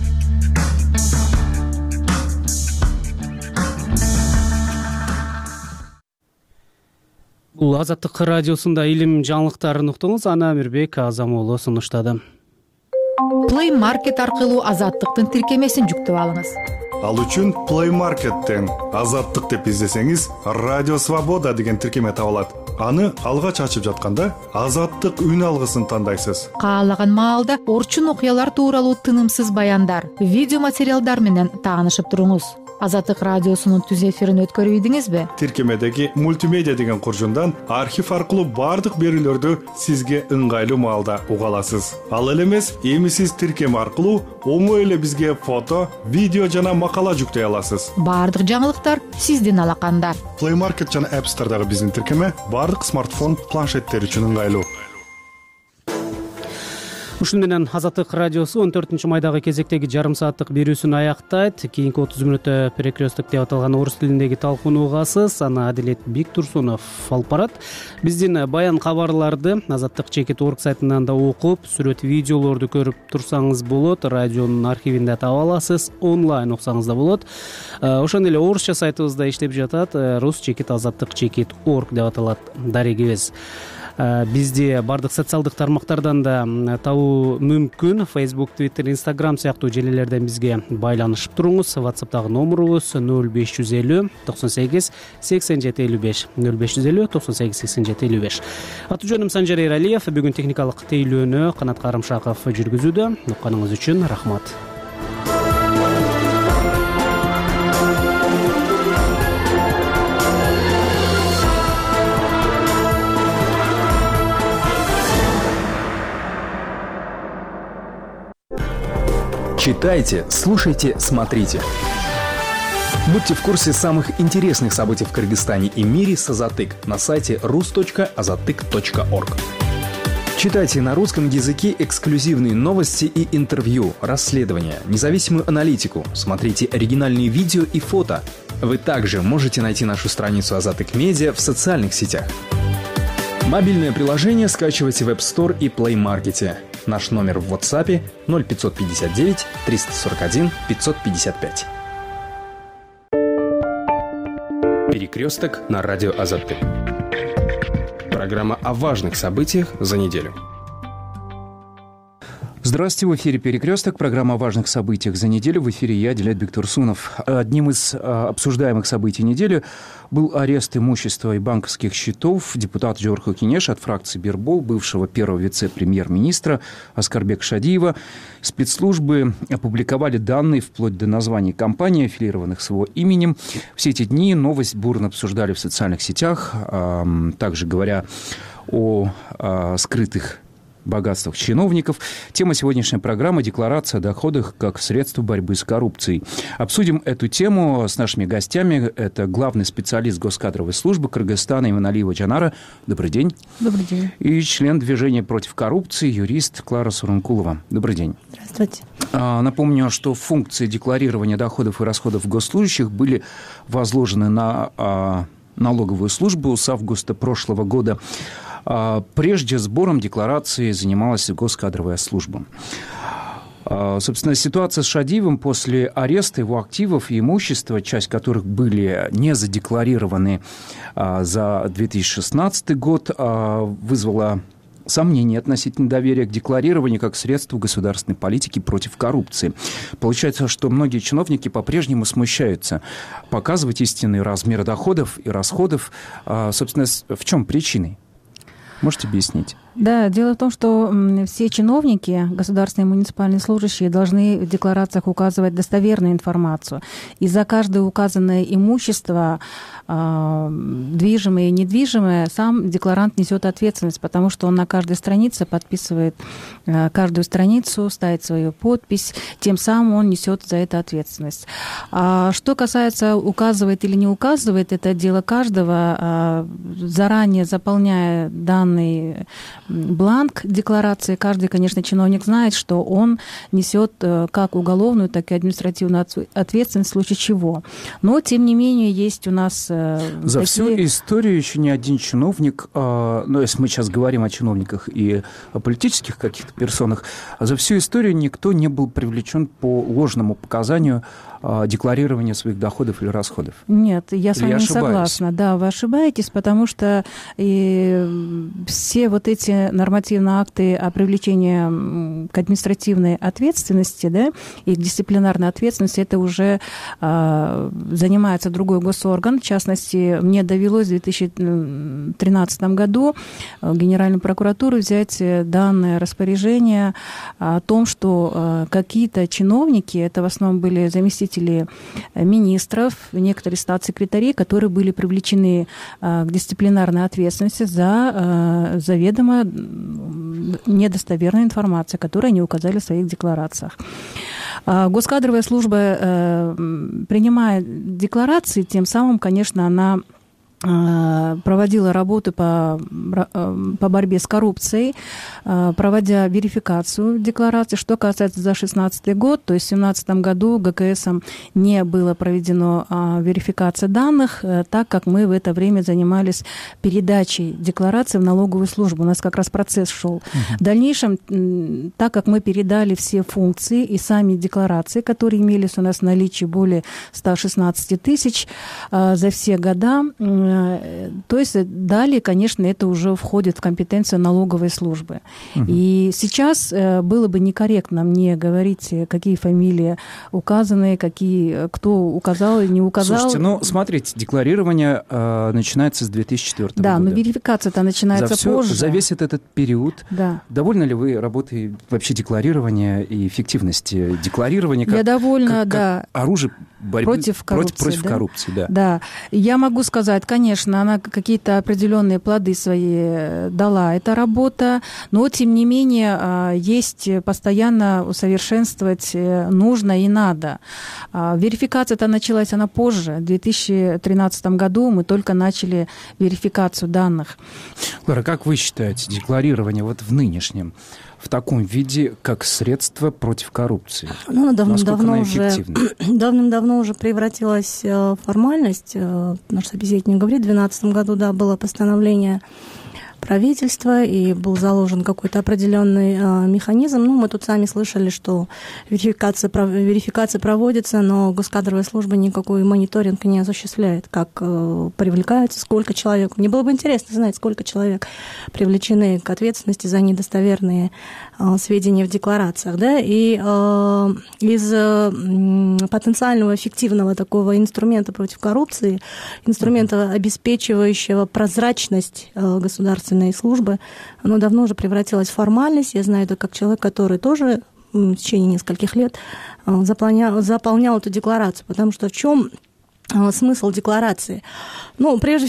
Бул Азаттык радиосунда илим жаңылыктарын уктуңуз. Ана Амирбек Азамоğlu сунуштады. Play Market аркылуу Азаттыктын тиркемесин жүктөп алыңыз. Ал үчүн Play Market'тен Азаттык деп издесеңиз, Радио Свобода деген тиркеме табылат. Аны алгач ачып жатканда Азаттык үн алгысын тандайсыз. Каалаган маалда орчун окуялар тууралуу тынымсыз баяндар, видео материалдар менен таанышып туруңуз. Азаттык радиосунун түз эфирин өткөрүп ийдиңизби? Тиркемедеги мультимедиа деген куржундан архив аркылуу бардык берүүлөрдү сизге ыңгайлуу маалда уга аласыз. Ал эле эмес, эми сиз тиркеме аркылуу оңой эле бизге фото, видео жана макала жүктөй аласыз. Бардык жаңылыктар сиздин алаканда. Play Market жана App Store'дагы биздин тиркеме бардык смартфон, планшеттер үчүн ыңгайлуу. Ушун менен Азаттык радиосу 14 майдагы кезектеги жарым сааттык берүүсүн аяктайт. Кийинки 30 мүнөттө перекресток деп аталган орус тилиндеги талкууну угасыз. Аны Адилет Биктурсунов алып барат. Биздин баян кабарларды Азаттык чекит орг сайтынан да окуп, сүрөт видеолорду көрүп турсаңыз болот. Радионун архивинде таба аласыз, онлайн уксаңыз да болот. Ошондой эле орусча сайтыбызда иштеп жатат. Рус чекит азаттык чекит орг деп аталат дарегибиз. Бизди бардык социалдык тармактардан да табуу мүмкүн. Facebook, Twitter, Instagram сыяктуу желелерден бизге байланышып туруңуз. WhatsApp'тагы номурубуз 0550 98 87 55 0550 98 87 55. Аты жөнүм Санжар Эралиев. Бүгүн техникалык тейлөөнү Канат Карымшаков жүргүзүүдө. Укканыңыз үчүн рахмат. Читайте, слушайте, смотрите. Будьте в курсе самых интересных событий в Кыргызстане и мире с Азатык на сайте rus.azatyk.org. Читайте на русском языке эксклюзивные новости и интервью, расследования, независимую аналитику. Смотрите оригинальные видео и фото. Вы также можете найти нашу страницу Азатык Медиа в социальных сетях. Мобильное приложение скачивайте в App Store и Play Market. Наш номер в WhatsApp 0559 341 555. Перекресток на радио Азатык. Программа о важных событиях за неделю. Здравствуйте, в эфире «Перекресток», программа о важных событиях за неделю. В эфире я, Адилет Биктурсунов. Одним из обсуждаемых событий недели был арест имущества и банковских счетов депутата Жорхо Кинеш от фракции Бирбол, бывшего первого вице-премьер-министра Аскарбека Шадиева. Спецслужбы опубликовали данные вплоть до названий компаний, аффилированных с его именем. Все эти дни новость бурно обсуждали в социальных сетях, также говоря о скрытых богатствах чиновников. Тема сегодняшней программы – декларация о доходах как средство борьбы с коррупцией. Обсудим эту тему с нашими гостями. Это главный специалист госкадровой службы Кыргызстана Иманалиева Джанара. Добрый день. Добрый день. И член движения против коррупции, юрист Клара Сурункулова. Добрый день. Здравствуйте. Напомню, что функции декларирования доходов и расходов госслужащих были возложены на налоговую службу с августа прошлого года. Прежде сбором декларации занималась госкадровая служба. Собственно, ситуация с Шадиевым после ареста его активов и имущества, часть которых были не задекларированы за 2016 год, вызвала сомнения относительно доверия к декларированию как средству государственной политики против коррупции. Получается, что многие чиновники по-прежнему смущаются показывать истинные размеры доходов и расходов. Собственно, в чем причины? Можете объяснить? Да, дело в том, что все чиновники, государственные и муниципальные служащие, должны в декларациях указывать достоверную информацию. И за каждое указанное имущество, движимое и недвижимое, сам декларант несет ответственность, потому что он на каждой странице подписывает каждую страницу, ставит свою подпись, тем самым он несет за это ответственность. Что касается указывает или не указывает, это дело каждого. Заранее заполняя данный бланк декларации, каждый, конечно, чиновник знает, что он несет как уголовную, так и административную ответственность в случае чего. Но, тем не менее, есть у нас За всю историю еще ни один чиновник, если мы сейчас говорим о чиновниках и о политических каких-то персонах, за всю историю никто не был привлечен по ложному показанию декларирования своих доходов или расходов. Нет, я с вами не согласна. Да, вы ошибаетесь, потому что все вот эти нормативные акты о привлечении к административной ответственности, да, и к дисциплинарной ответственности, это уже занимается другой госорган. В частности, мне довелось в 2013 году в Генеральную прокуратуру взять данное распоряжение о том, что какие-то чиновники, это в основном были заместители министров, некоторые статс-секретари, которые были привлечены к дисциплинарной ответственности за заведомо недостоверную информацию, которую они указали в своих декларациях. Госкадровая служба, принимая декларации, тем самым, конечно, она проводила работу по борьбе с коррупцией, проводя верификацию деклараций. Что касается за 2016 год, то есть в 2017 году ГКСом не было проведено верификация данных, так как мы в это время занимались передачей деклараций в налоговую службу. У нас как раз процесс шел. В дальнейшем, так как мы передали все функции и сами декларации, которые имелись у нас в наличии более 116 тысяч за все года, то есть далее, конечно, это уже входит в компетенцию налоговой службы. И сейчас было бы некорректно мне говорить, какие фамилии указаны, кто указал и не указал. Слушайте, смотрите, декларирование начинается с 2004 года. Да, но верификация-то начинается позже. За весь этот период. Да. Довольны ли вы работой вообще декларирования и эффективности декларирования Я довольна, как оружие борьбы против коррупции, да? Да. Я могу сказать, конечно, она какие-то определенные плоды свои дала, эта работа, но, тем не менее, есть постоянно усовершенствовать нужно и надо. Верификация-то началась она позже. В 2013 году мы только начали верификацию данных. Лара, как вы считаете, декларирование в нынешнем, в таком виде, как средство против коррупции? Давным-давно уже превратилась в формальность. Наш собеседник говорит, в 2012 году, было постановление правительства, и был заложен какой-то определенный механизм. Мы тут сами слышали, что верификация проводится, но госкадровая служба никакой мониторинг не осуществляет, как привлекаются, сколько человек. Мне было бы интересно знать, сколько человек привлечены к ответственности за недостоверные сведения в декларациях. Да? И из потенциального эффективного такого инструмента против коррупции, инструмента, обеспечивающего прозрачность государственной службы, оно давно уже превратилось в формальность. Я знаю это как человек, который тоже в течение нескольких лет заполнял эту декларацию. Потому что в чем смысл декларации? Прежде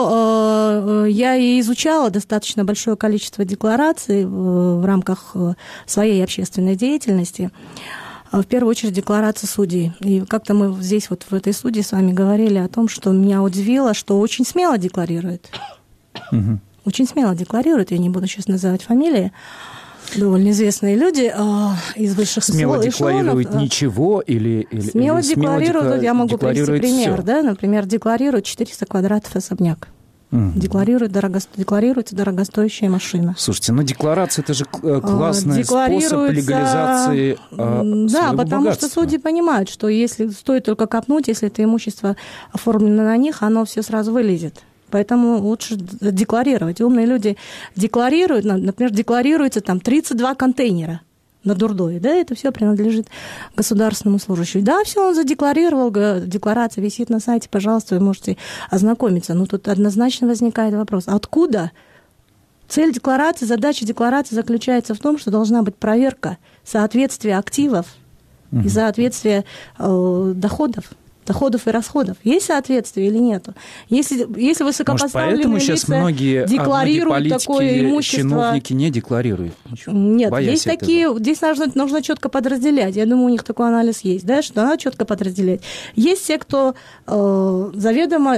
всего, я и изучала достаточно большое количество деклараций в рамках своей общественной деятельности. В первую очередь декларация судей. И как-то мы здесь в этой студии с вами говорили о том, что меня удивило, что очень смело декларирует. Очень смело декларируют, я не буду сейчас называть фамилии, довольно известные люди из высших эшелонов. Смело декларируют ничего или смело декларируют, я могу привести пример, например, декларируют 400 квадратов особняк. Декларируется дорогостоящая машина. Слушайте, декларация – это же классный способ легализации своего потому богатства. Что судьи понимают, что если стоит только копнуть, если это имущество оформлено на них, оно все сразу вылезет. Поэтому лучше декларировать. Умные люди декларируют, например, декларируется 32 контейнера на Дурдое. Это все принадлежит государственному служащему. Все он задекларировал, декларация висит на сайте, пожалуйста, вы можете ознакомиться. Но тут однозначно возникает вопрос, откуда? Цель декларации, задача декларации заключается в том, что должна быть проверка соответствия активов и соответствия доходов и расходов. Есть соответствие или нет? Если высокопоставленные лица декларируют такое имущество... чиновники не декларируют ничего. Нет, есть такие... Здесь нужно четко подразделять. Я думаю, у них такой анализ есть, что надо четко подразделять. Есть те, кто заведомо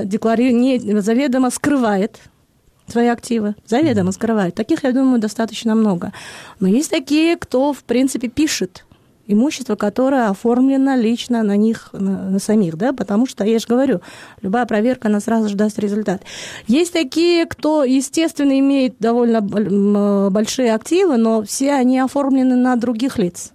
скрывает свои активы, заведомо скрывает. Таких, я думаю, достаточно много. Но есть такие, кто, в принципе, пишет имущество, которое оформлено лично на них, на самих, потому что, я же говорю, любая проверка, она сразу же даст результат. Есть такие, кто, естественно, имеет довольно большие активы, но все они оформлены на других лиц.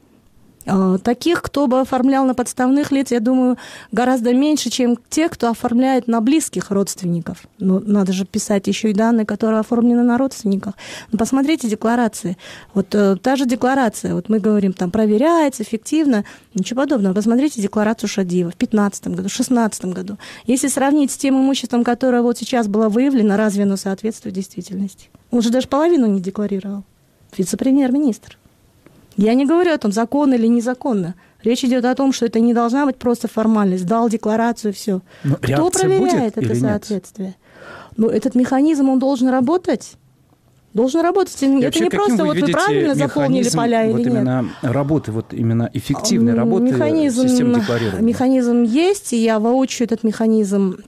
Таких, кто бы оформлял на подставных лиц, я думаю, гораздо меньше, чем те, кто оформляет на близких родственников. Но надо же писать еще и данные, которые оформлены на родственниках. Посмотрите декларации. Та же декларация, мы говорим, проверяется эффективно, ничего подобного. Посмотрите декларацию Шадиева в 2015 году, в 2016 году. Если сравнить с тем имуществом, которое сейчас было выявлено, разве оно соответствует действительности? Он же даже половину не декларировал. Вице-премьер-министр. Я не говорю о том, законно или незаконно. Речь идет о том, что это не должна быть просто формальность. Дал декларацию, все. Кто проверяет это соответствие? Этот механизм, он должен работать. Должен работать. Это не просто вы правильно заполнили поля или нет. Именно работы, именно эффективной работы системы декларирования. Механизм есть, и я воочию этот механизм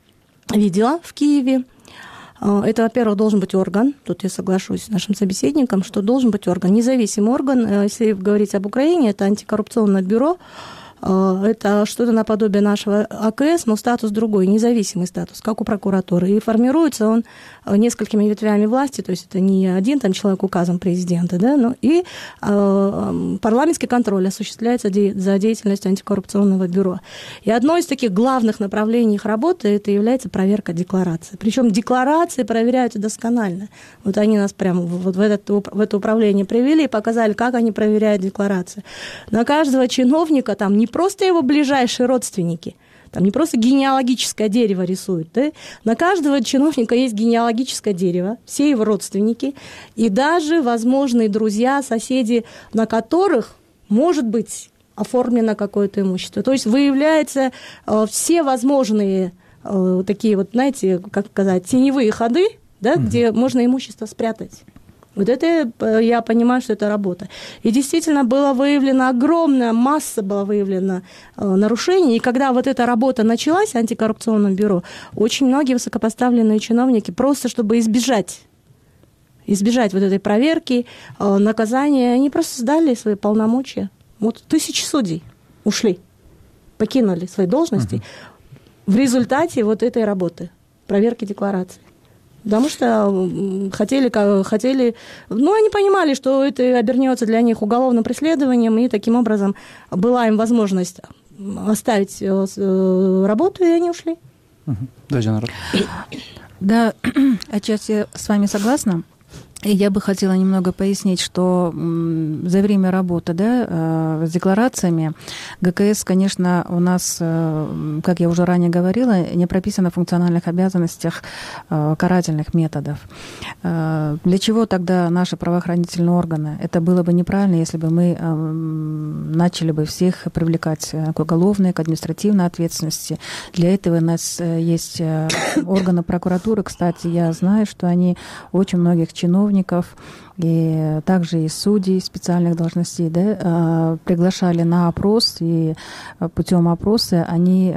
видела в Киеве. Это, во-первых, должен быть орган, тут я соглашусь с нашим собеседником, что должен быть орган, независимый орган, если говорить об Украине, это антикоррупционное бюро, это что-то наподобие нашего АКС, но статус другой, независимый статус, как у прокуратуры. И формируется он несколькими ветвями власти, то есть это не один там человек указом президента, да, но и парламентский контроль осуществляется за деятельностью антикоррупционного бюро. И одно из таких главных направлений их работы это является проверка деклараций. Причем декларации проверяются досконально. Вот они нас прямо вот в это управление привели и показали, как они проверяют декларации. На каждого чиновника там не просто его ближайшие родственники, там не просто генеалогическое дерево рисуют, да? На каждого чиновника есть генеалогическое дерево, все его родственники, и даже возможные друзья, соседи, на которых может быть оформлено какое-то имущество. То есть выявляются все возможные такие вот, знаете, как сказать, теневые ходы, да, где можно имущество спрятать. Вот это, я понимаю, что это работа. И действительно была выявлена огромная масса, была выявлена нарушений. И когда вот эта работа началась, антикоррупционном бюро, очень многие высокопоставленные чиновники, просто чтобы избежать вот этой проверки, наказания, они просто сдали свои полномочия. Вот 1000 судей ушли, покинули свои должности в результате вот этой работы, проверки деклараций. Потому что хотели, они понимали, что это обернется для них уголовным преследованием, и таким образом была им возможность оставить работу, и они ушли. Да, отчасти я с вами согласна. И я бы хотела немного пояснить, что за время работы, да, с декларациями ГКС, конечно, у нас, как я уже ранее говорила, не прописано в функциональных обязанностях карательных методов. Для чего тогда наши правоохранительные органы? Это было бы неправильно, если бы мы начали бы всех привлекать к уголовной, к административной ответственности. Для этого у нас есть органы прокуратуры. Кстати, я знаю, что они очень многих чиновников и также и судей специальных должностей, да, приглашали на опрос, и путем опроса они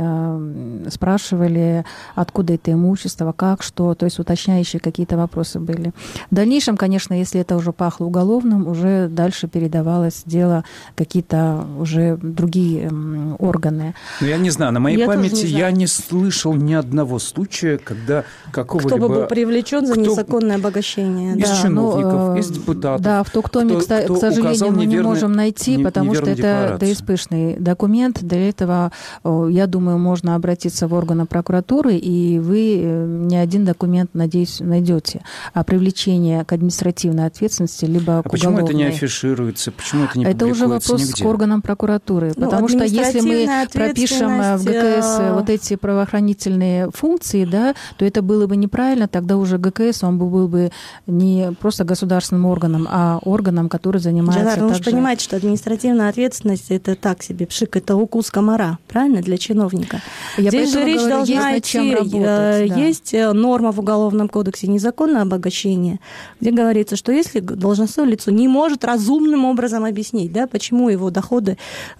спрашивали, откуда это имущество, как, что, то есть уточняющие какие-то вопросы были. В дальнейшем, конечно, если это уже пахло уголовным, уже дальше передавалось дело какие-то уже другие органы. Ну, я не знаю, на моей памяти я не слышал ни одного случая, когда какого-либо... Кто бы был привлечен за незаконное обогащение. Из чиновников, из депутатов. Да, в Токтоме, к сожалению, мы не можем найти, потому что это ДСПшный документ. Для этого, я думаю, можно обратиться в органы прокуратуры, и вы не один документ, надеюсь, найдете о привлечении к административной ответственности, либо к уголовной. Почему это не афишируется? Почему это не публикуется нигде? Это уже вопрос к органам прокуратуры. Потому что если мы пропишем в ГКС вот эти правоохранительные функции, да, то это было бы неправильно, тогда уже ГКС, он был бы не просто государственным органом, а органом, который занимается также... Вы же понимаете, что административная ответственность – это так себе пшик, это укус комара, правильно, для чиновника. Здесь же речь должна идти, есть норма в Уголовном кодексе незаконное обогащение, где говорится, что если должностное лицо не может разумным образом объяснить, да, почему его доходы,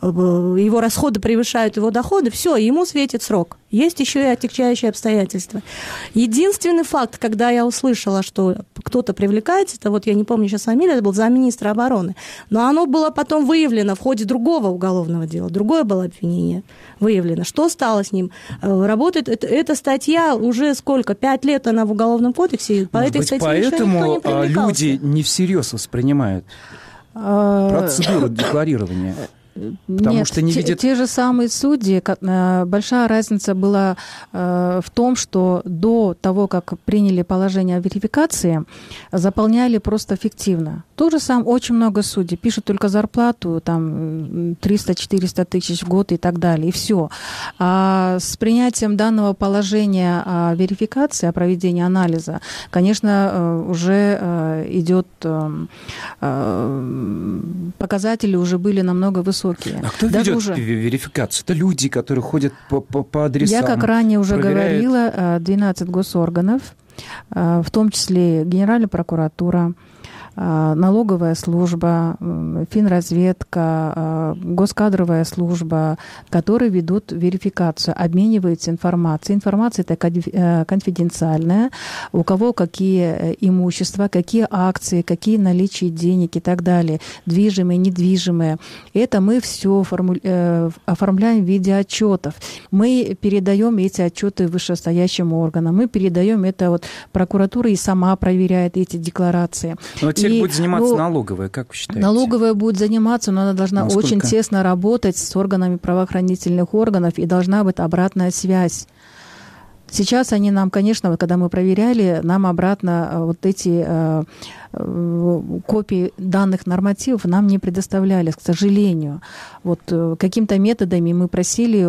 его расходы превышают его доходы, все, ему светит срок. Есть еще и отягчающие обстоятельства. Единственный факт, когда я услышала, что кто-то привлекается, это вот я не помню сейчас фамилию, это был замминистра обороны, но оно было потом выявлено в ходе другого уголовного дела, другое было обвинение выявлено. Что стало с ним? Работает эта статья уже сколько? 5 лет она в Уголовном кодексе, по этой статье поэтому никто не привлекался. Люди не всерьез воспринимают процедуру декларирования. Потому Нет, что не видят... те же самые судьи, большая разница была в том, что до того, как приняли положение о верификации, заполняли просто фиктивно. То же самое, очень много судей пишут только зарплату, там 300-400 тысяч в год и так далее, и все. А с принятием данного положения о верификации, о проведении анализа, конечно, уже идет, показатели уже были намного высокие. А кто ведет верификацию? Это люди, которые ходят по адресам. Я, как ранее уже говорила, 12 госорганов, в том числе Генеральная прокуратура, налоговая служба, финразведка, госкадровая служба, которые ведут верификацию, обмениваются информацией. Информация это конфиденциальная, у кого какие имущества, какие акции, какие наличия денег и так далее, движимые, недвижимые. Это мы все оформляем в виде отчетов. Мы передаем эти отчеты вышестоящим органам, мы передаем это вот прокуратура и сама проверяет эти декларации. Но теперь будет заниматься налоговая, как вы считаете? Налоговая будет заниматься, но она должна очень тесно работать с органами правоохранительных органов, и должна быть обратная связь. Сейчас они нам, конечно, когда мы проверяли, нам обратно вот эти копии данных нормативов нам не предоставляли, к сожалению. Вот какими-то методами мы просили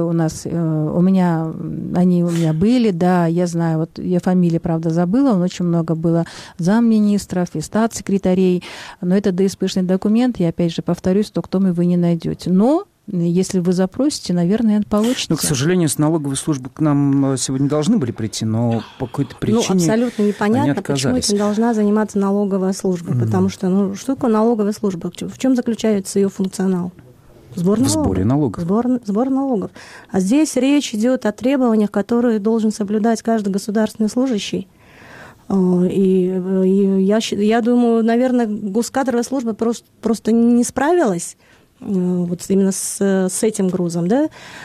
они у меня были, да, я знаю, вот я фамилии, правда, забыла, но очень много было замминистров и статс-секретарей, но это ДСПшный документ, я опять же повторюсь, то кто вы не найдете. Но если вы запросите, наверное, получите. Ну, к сожалению, с налоговой службы к нам сегодня должны были прийти, но по какой-то причине абсолютно непонятно, почему этим должна заниматься налоговая служба. Потому что, что такое налоговая служба? В чем заключается ее функционал? Сбор налогов. Сбор налогов. А здесь речь идет о требованиях, которые должен соблюдать каждый государственный служащий. И я думаю, наверное, госкадровая служба просто не справилась вот именно с этим грузом, да.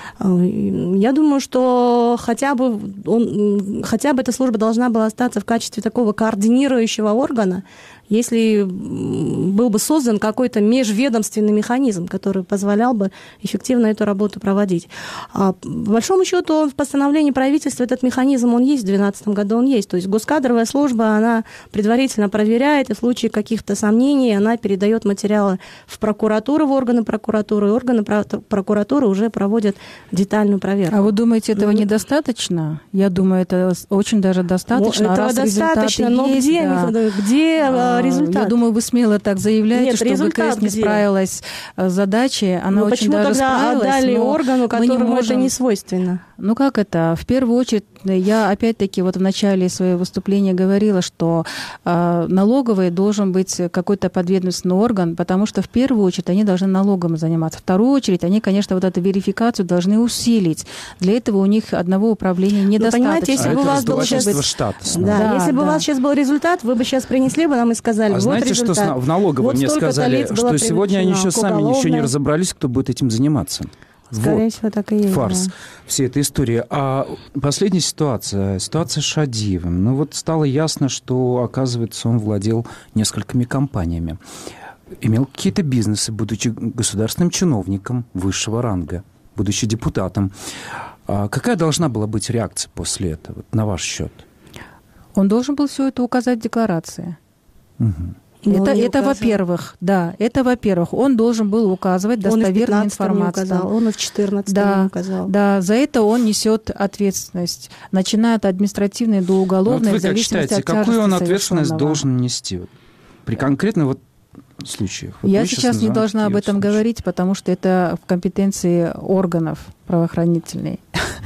Я думаю, что хотя бы эта служба должна была остаться в качестве такого координирующего органа, если был бы создан какой-то межведомственный механизм, который позволял бы эффективно эту работу проводить. По большому счету, в постановлении правительства этот механизм, он есть, в 2012 году он есть. То есть госкадровая служба, она предварительно проверяет, и в случае каких-то сомнений она передает материалы в прокуратуру, в органы прокуратуры, и органы прокуратуры уже проводят детальную проверку. А вы думаете, этого недостаточно? Я думаю, это очень даже достаточно. Этого достаточно, но есть, где результат? Я думаю, вы смело так заявляете, что ГКС не справилась с задачей. Она очень даже справилась. Почему тогда отдали органу, которому это не свойственно? Ну как это? В первую очередь, я опять-таки вот в начале своего выступления говорила, что налоговый должен быть какой-то подведомственный орган, потому что в первую очередь они должны налогом заниматься. В вторую очередь они, конечно, вот эту верификацию должны усилить. Для этого у них одного управления недостаточно. Понимаете, если бы у вас был сейчас... если бы у вас сейчас был результат, вы бы сейчас принесли бы нам и сказали, вот знаете, результат. Что в налоговой мне сказали, что сегодня они еще сами еще не разобрались, кто будет этим заниматься. Скорее всего, так и есть. Фарс. Всей этой истории. А последняя ситуация с Шадиевым. Ну вот стало ясно, что, оказывается, он владел несколькими компаниями. Имел какие-то бизнесы, будучи государственным чиновником высшего ранга, будучи депутатом. А какая должна была быть реакция после этого, на ваш счет? Он должен был все это указать в декларации. Это во-первых, да, это во-первых. Он должен был указывать достоверную информацию. Он в 14 не указал. Да, за это он несет ответственность, начиная от административной до уголовной, вот в зависимости от тяжести совершенного. Какую он ответственность должен нести при конкретно вот случаях? Вот я сейчас не должна об этом говорить, потому что это в компетенции органов правоохранительной.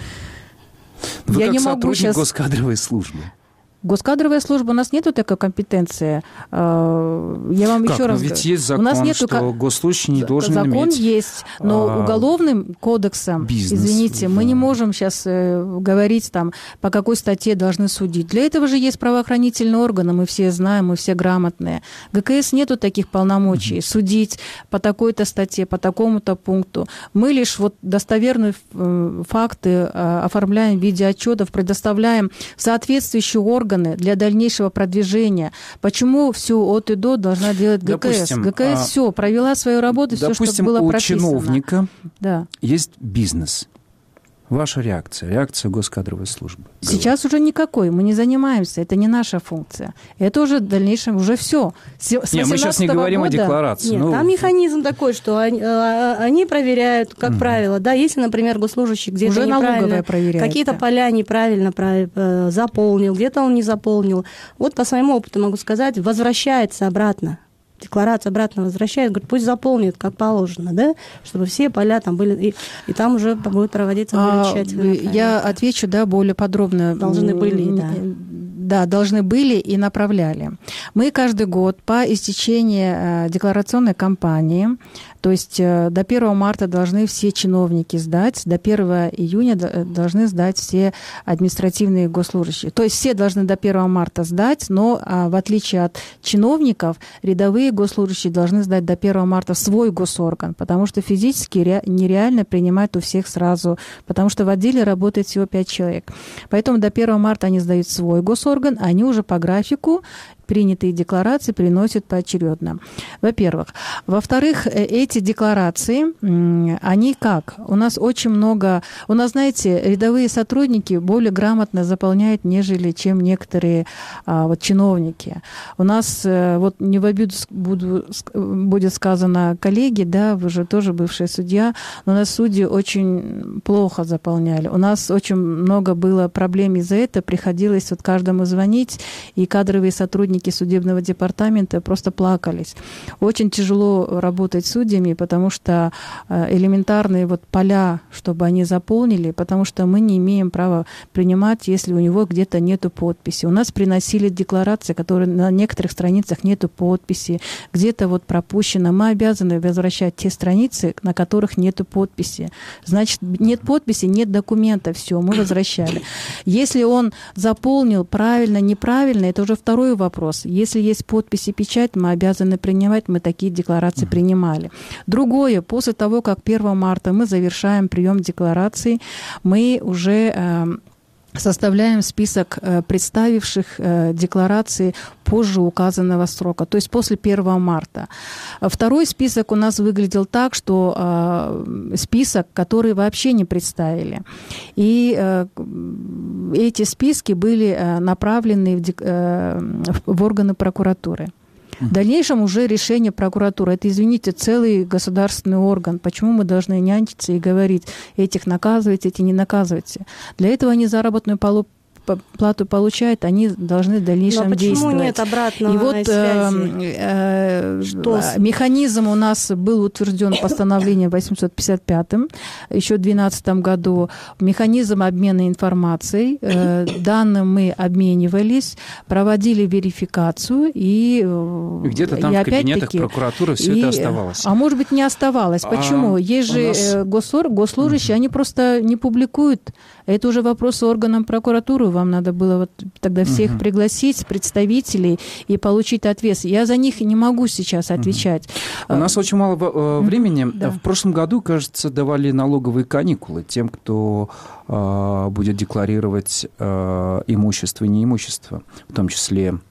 Вы как сотрудник госкадровой службы. Госкадровая служба, у нас нету такой компетенции. Я вам еще раз говорю. Ведь есть закон, у нас нету, что госслужащий не должен закон иметь... Закон есть, но уголовным кодексом, извините, мы не можем сейчас говорить, там, по какой статье должны судить. Для этого же есть правоохранительные органы, мы все знаем, мы все грамотные. ГКС нету таких полномочий судить по такой-то статье, по такому-то пункту. Мы лишь вот достоверные факты оформляем в виде отчетов, предоставляем соответствующие органы для дальнейшего продвижения. Почему все от и до должна делать ГКС? ГКС все, провела свою работу, все, что было прописано. Допустим, у чиновника есть бизнес. Ваша реакция госкадровой службы? Сейчас уже никакой, мы не занимаемся, это не наша функция. Это уже в дальнейшем уже все. Нет, мы сейчас не говорим о декларации. Нет, там механизм такой, что они проверяют, как правило, да, если, например, госслужащий где-то неправильно, какие-то поля неправильно заполнил, где-то он не заполнил. Вот по своему опыту могу сказать, возвращается обратно. Декларацию обратно возвращает, говорит, пусть заполнит, как положено, да, чтобы все поля там были, и там уже будет проводиться более тщательно. Я отвечу, да, более подробно. Должны были, да. да, должны были и направляли. Мы каждый год по истечении декларационной кампании, то есть до 1 марта должны все чиновники сдать, до 1 июня должны сдать все административные госслужащие. То есть все должны до 1 марта сдать, но в отличие от чиновников, рядовые госслужащие должны сдать до 1 марта свой госорган, потому что физически нереально принимать у всех сразу, потому что в отделе работает всего 5 человек. Поэтому до 1 марта они сдают свой госорган, а они уже по графику принятые декларации приносят поочередно. Во-первых. Во-вторых, эти декларации, они как? У нас очень много... У нас, знаете, рядовые сотрудники более грамотно заполняют, нежели чем некоторые чиновники. У нас, не в обиду будет сказано коллеги, да, вы же тоже бывшая судья, но у нас судьи очень плохо заполняли. У нас очень много было проблем из-за этого, приходилось каждому звонить, и кадровые сотрудники судебного департамента просто плакались. Очень тяжело работать с судьями, потому что элементарные поля, чтобы они заполнили, потому что мы не имеем права принимать, если у него где-то нету подписи. У нас приносили декларации, которые на некоторых страницах нету подписи, где-то пропущено. Мы обязаны возвращать те страницы, на которых нету подписи. Значит, нет подписи, нет документа, все, мы возвращали. Если он заполнил правильно, неправильно, это уже второй вопрос. Если есть подпись и печать, мы обязаны принимать, мы такие декларации принимали. Другое, после того, как 1 марта мы завершаем прием деклараций, мы уже составляем список представивших декларации позже указанного срока, то есть после 1 марта. Второй список у нас выглядел так, что список, который вообще не представили. И эти списки были направлены в органы прокуратуры. В дальнейшем уже решение прокуратуры. Это, извините, целый государственный орган. Почему мы должны нянчиться и говорить, этих наказывайте, эти не наказывайте? Для этого они заработную плату получают, они должны в дальнейшем действовать. Почему нет обратной связи? Механизм у нас был утвержден постановлением 855-м еще в 2012 году. Механизм обмена информацией. Данным мы обменивались, проводили верификацию и где-то там в кабинетах прокуратуры все это оставалось. А может быть, не оставалось. Почему? Есть же госслужащие, они просто не публикуют. Это уже вопрос органам прокуратуры. Вам надо было тогда всех пригласить, представителей, и получить ответ. Я за них не могу сейчас отвечать. У нас очень мало времени. Да. В прошлом году, кажется, давали налоговые каникулы тем, кто будет декларировать имущество и неимущество, в том числе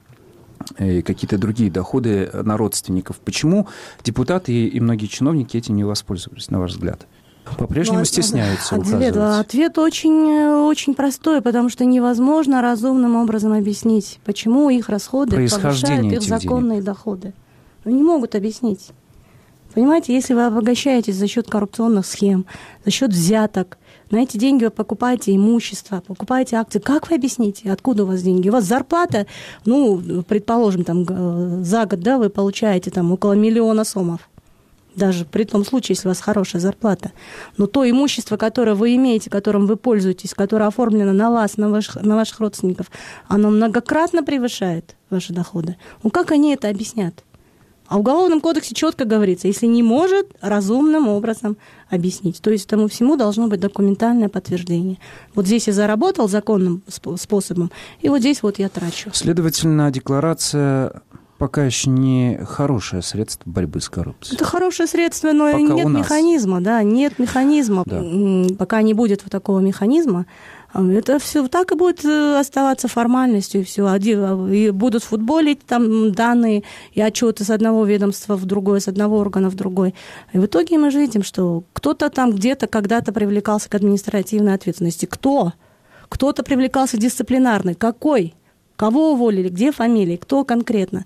и какие-то другие доходы на родственников. Почему депутаты и многие чиновники этим не воспользовались, на ваш взгляд? По-прежнему стесняются указывать. Ответ очень простой, потому что невозможно разумным образом объяснить, почему их расходы повышают их законные доходы. Не могут объяснить. Понимаете, если вы обогащаетесь за счет коррупционных схем, за счет взяток, на эти деньги вы покупаете имущество, покупаете акции, как вы объясните, откуда у вас деньги? У вас зарплата, предположим, за год, да, вы получаете около 1 миллиона сомов. Даже при том случае, если у вас хорошая зарплата. Но то имущество, которое вы имеете, которым вы пользуетесь, которое оформлено на вас, на ваших родственников, оно многократно превышает ваши доходы. Как они это объяснят? А в Уголовном кодексе четко говорится, если не может разумным образом объяснить. То есть этому всему должно быть документальное подтверждение. Здесь я заработал законным способом, и здесь я трачу. Следовательно, декларация пока еще не хорошее средство борьбы с коррупцией. Это хорошее средство, но пока нет механизма, да, нет механизма. Да. Пока не будет такого механизма, это все так и будет оставаться формальностью, и все. И будут футболить данные и отчеты с одного ведомства в другое, с одного органа в другой. И в итоге мы же видим, что кто-то где-то когда-то привлекался к административной ответственности. Кто-то привлекался к дисциплинарной. Какой? Кого уволили, где фамилии, кто конкретно.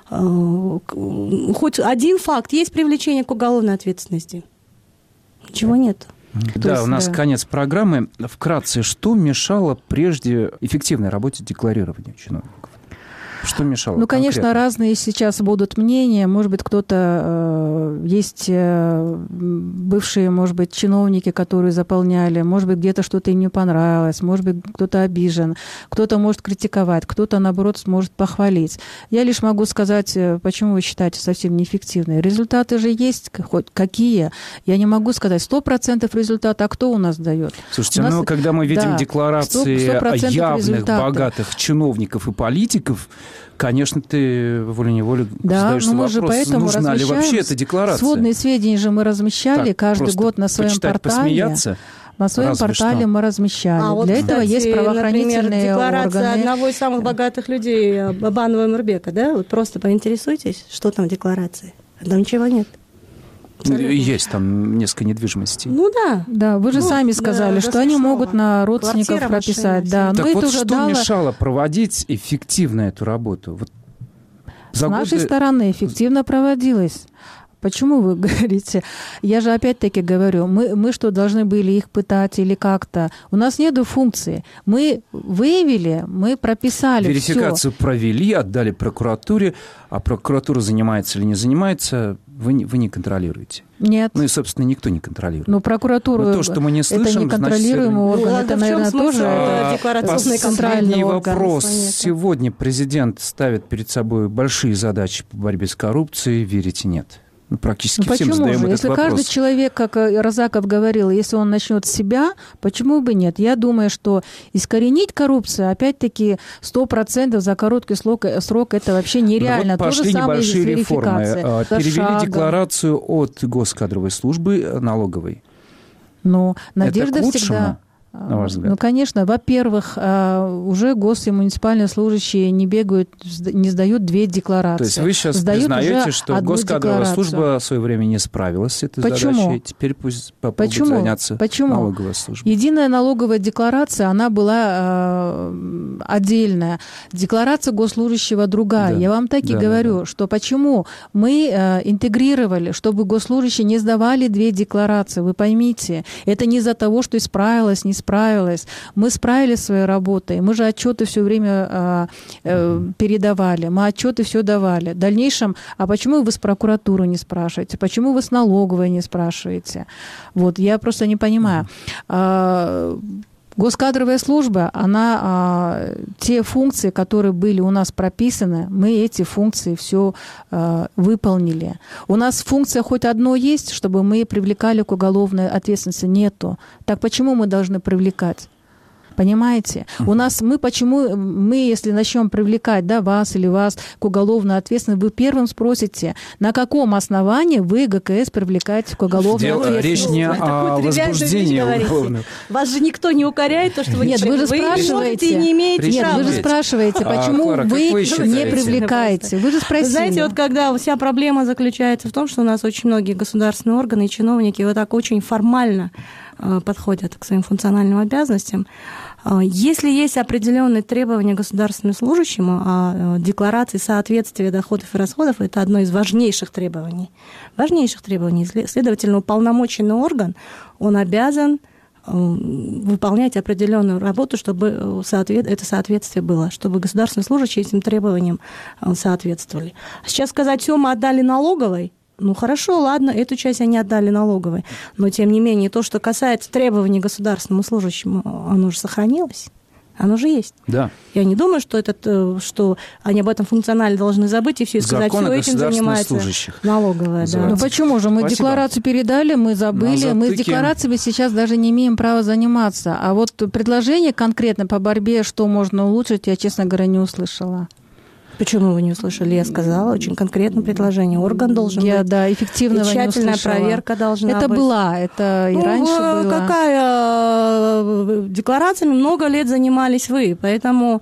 Хоть один факт, есть привлечение к уголовной ответственности. Ничего нет. Да, у нас конец программы. Вкратце, что мешало прежде эффективной работе декларирования чиновников? Что мешало? Ну, конечно, конкретно? разные сейчас будут мнения. Может быть, кто-то есть бывшие, может быть, чиновники, которые заполняли, может быть, где-то что-то им не понравилось, может быть, кто-то обижен, кто-то может критиковать, кто-то, наоборот, сможет похвалить. Я лишь могу сказать, почему вы считаете совсем неэффективной. Результаты же есть хоть какие. Я не могу сказать 100% результата, а кто у нас дает? Слушайте, ну, когда мы видим декларации 100% явных, результата. богатых чиновников и политиков, конечно, ты волей-неволей задаешься вопрос, нужна ли вообще эта декларация. Сводные сведения же мы размещали каждый год на своем портале. Посмеяться. На своем портале мы размещали. Для этого есть правоохранительные например, декларация органы. одного из самых богатых людей, Абанова Эмирбека, да? Вот просто поинтересуйтесь, что там в декларации. Там ничего нет. Абсолютно. Есть там несколько недвижимостей. Ну да. Да, вы же сами сказали, что они могут на родственников квартира, прописать. машина, да. Так Но вот, это уже что мешало проводить эффективно эту работу? Вот с нашей стороны эффективно проводилось. Почему вы говорите? Я же опять-таки говорю, мы что, должны были их пытать или как-то? У нас нету функции. Мы выявили, мы прописали верификацию всё. провели, отдали прокуратуре, а прокуратура занимается или не занимается, вы не контролируете. Нет. Ну и, собственно, никто не контролирует. Но прокуратура, но то, что мы не слышим, это не контролируемый орган, это, наверное, тоже декларационный контрольный орган. Вопрос. Сегодня президент ставит перед собой большие задачи по борьбе с коррупцией, верите, нет? Практически всем задаем этот если вопрос. Каждый человек, как Розаков говорил, если он начнет с себя, почему бы нет? Я думаю, что искоренить коррупцию, опять-таки, 100% за короткий срок это вообще нереально. Вот пошли небольшие реформы. Перевели декларацию от госкадровой службы налоговой. Но надежда это к лучшему, всегда... на ваш взгляд? Ну, конечно. Во-первых, уже гос- и муниципальные служащие не бегают, не сдают 2 декларации. То есть вы сейчас признаете, что госкадровая служба в свое время не справилась с этой задачей, теперь пусть попробует заняться налоговая служба. Единая налоговая декларация, она была отдельная. Декларация госслужащего другая. Да. Я вам так и говорю, что почему мы интегрировали, чтобы госслужащие не сдавали 2 декларации. Вы поймите, это не из-за того, что исправилось, не справилась. Мы справились своей работой. Мы же отчеты все время передавали. Мы отчеты все давали. В дальнейшем, а почему вы с прокуратуры не спрашиваете? Почему вы с налоговой не спрашиваете? Вот, я просто не понимаю. Госкадровая служба, она те функции, которые были у нас прописаны, мы эти функции все выполнили. У нас функция хоть одно есть, чтобы мы привлекали к уголовной ответственности, нету. Так почему мы должны привлекать? Понимаете? У нас мы, если начнем привлекать вас или вас к уголовной ответственности, вы первым спросите, на каком основании вы ГКС привлекаете к уголовной ответственности? Речь не о возбуждении уголовного. Вас же никто не укоряет, то, что вы Нет, вы же спрашиваете, не имеете права. Вы же спрашиваете, почему Клара, вы не привлекаете? Вы же спросили. Знаете, вот когда вся проблема заключается в том, что у нас очень многие государственные органы и чиновники вот так очень формально подходят к своим функциональным обязанностям. Если есть определенные требования государственному служащему, а декларации соответствия доходов и расходов – это одно из важнейших требований. Следовательно, уполномоченный орган, он обязан выполнять определенную работу, чтобы это соответствие было, чтобы государственные служащие этим требованиям соответствовали. А сейчас сказать, все, мы отдали налоговой, ну хорошо, ладно, эту часть они отдали налоговой, но тем не менее то, что касается требований государственному служащему, оно же сохранилось, оно же есть. Да. Я не думаю, что они об этом функционально должны забыть и все сказать, все этим занимается налоговая. Да. Ну почему же? Мы декларацию передали, мы забыли, мы с декларациями сейчас даже не имеем права заниматься. А вот предложение конкретно по борьбе, что можно улучшить, я, честно говоря, не услышала. Почему вы не услышали? Я сказала очень конкретное предложение. Орган должен быть. Да, эффективного не услышала. Тщательная проверка должна быть. Это была, это и раньше было. Какая декларациями много лет занимались вы, поэтому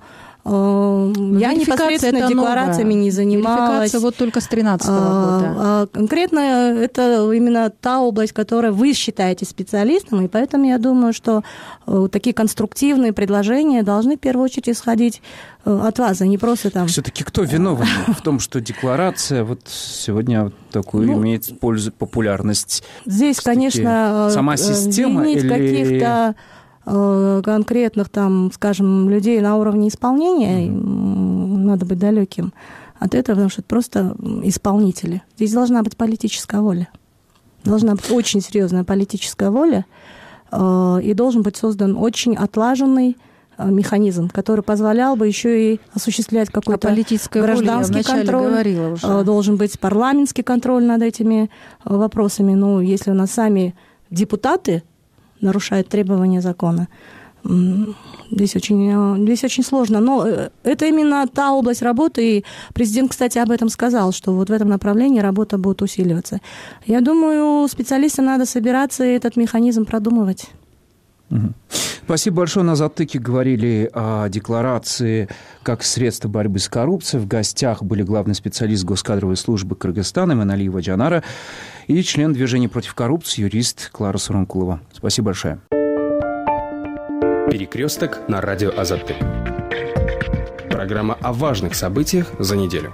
я непосредственно декларациями не занималась. Верификация вот только с 2013 года. Конкретно это именно та область, которую вы считаете специалистом, и поэтому я думаю, что такие конструктивные предложения должны в первую очередь исходить от вас, а не просто там... Все-таки кто виновен в том, что декларация вот сегодня такую имеет популярность? Здесь, конечно, сама система или... каких-то конкретных там, скажем, людей на уровне исполнения, надо быть далеким от этого, потому что это просто исполнители. Здесь должна быть политическая воля. Должна быть очень серьезная политическая воля, и должен быть создан очень отлаженный механизм, который позволял бы еще и осуществлять какой-то гражданский контроль. Должен быть парламентский контроль над этими вопросами. Ну, если у нас сами депутаты нарушают требования закона, здесь очень сложно. Но это именно та область работы, и президент, кстати, об этом сказал, что вот в этом направлении работа будет усиливаться. Я думаю, специалистам надо собираться и этот механизм продумывать. Спасибо большое. На «Затыке» говорили о декларации как средство борьбы с коррупцией. В гостях были главный специалист Госкадровой службы Кыргызстана Эманалиева Джанара и член движения против коррупции, юрист Клара Сурункулова. Спасибо большое. Перекресток на радио «Азаттык». Программа о важных событиях за неделю.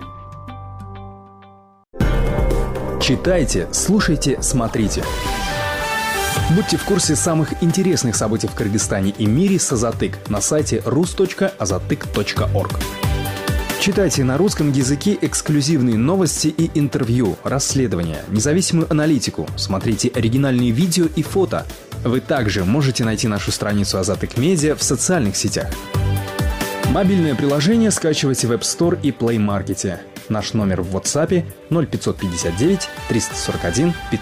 Читайте, слушайте, смотрите. Будьте в курсе самых интересных событий в Кыргызстане и мире с Азаттык на сайте rus.azatыk.org. Читайте на русском языке эксклюзивные новости и интервью, расследования, независимую аналитику, смотрите оригинальные видео и фото. Вы также можете найти нашу страницу Азаттык Медиа в социальных сетях. Мобильное приложение скачивайте в App Store и Play Market. Наш номер в WhatsApp 0559 341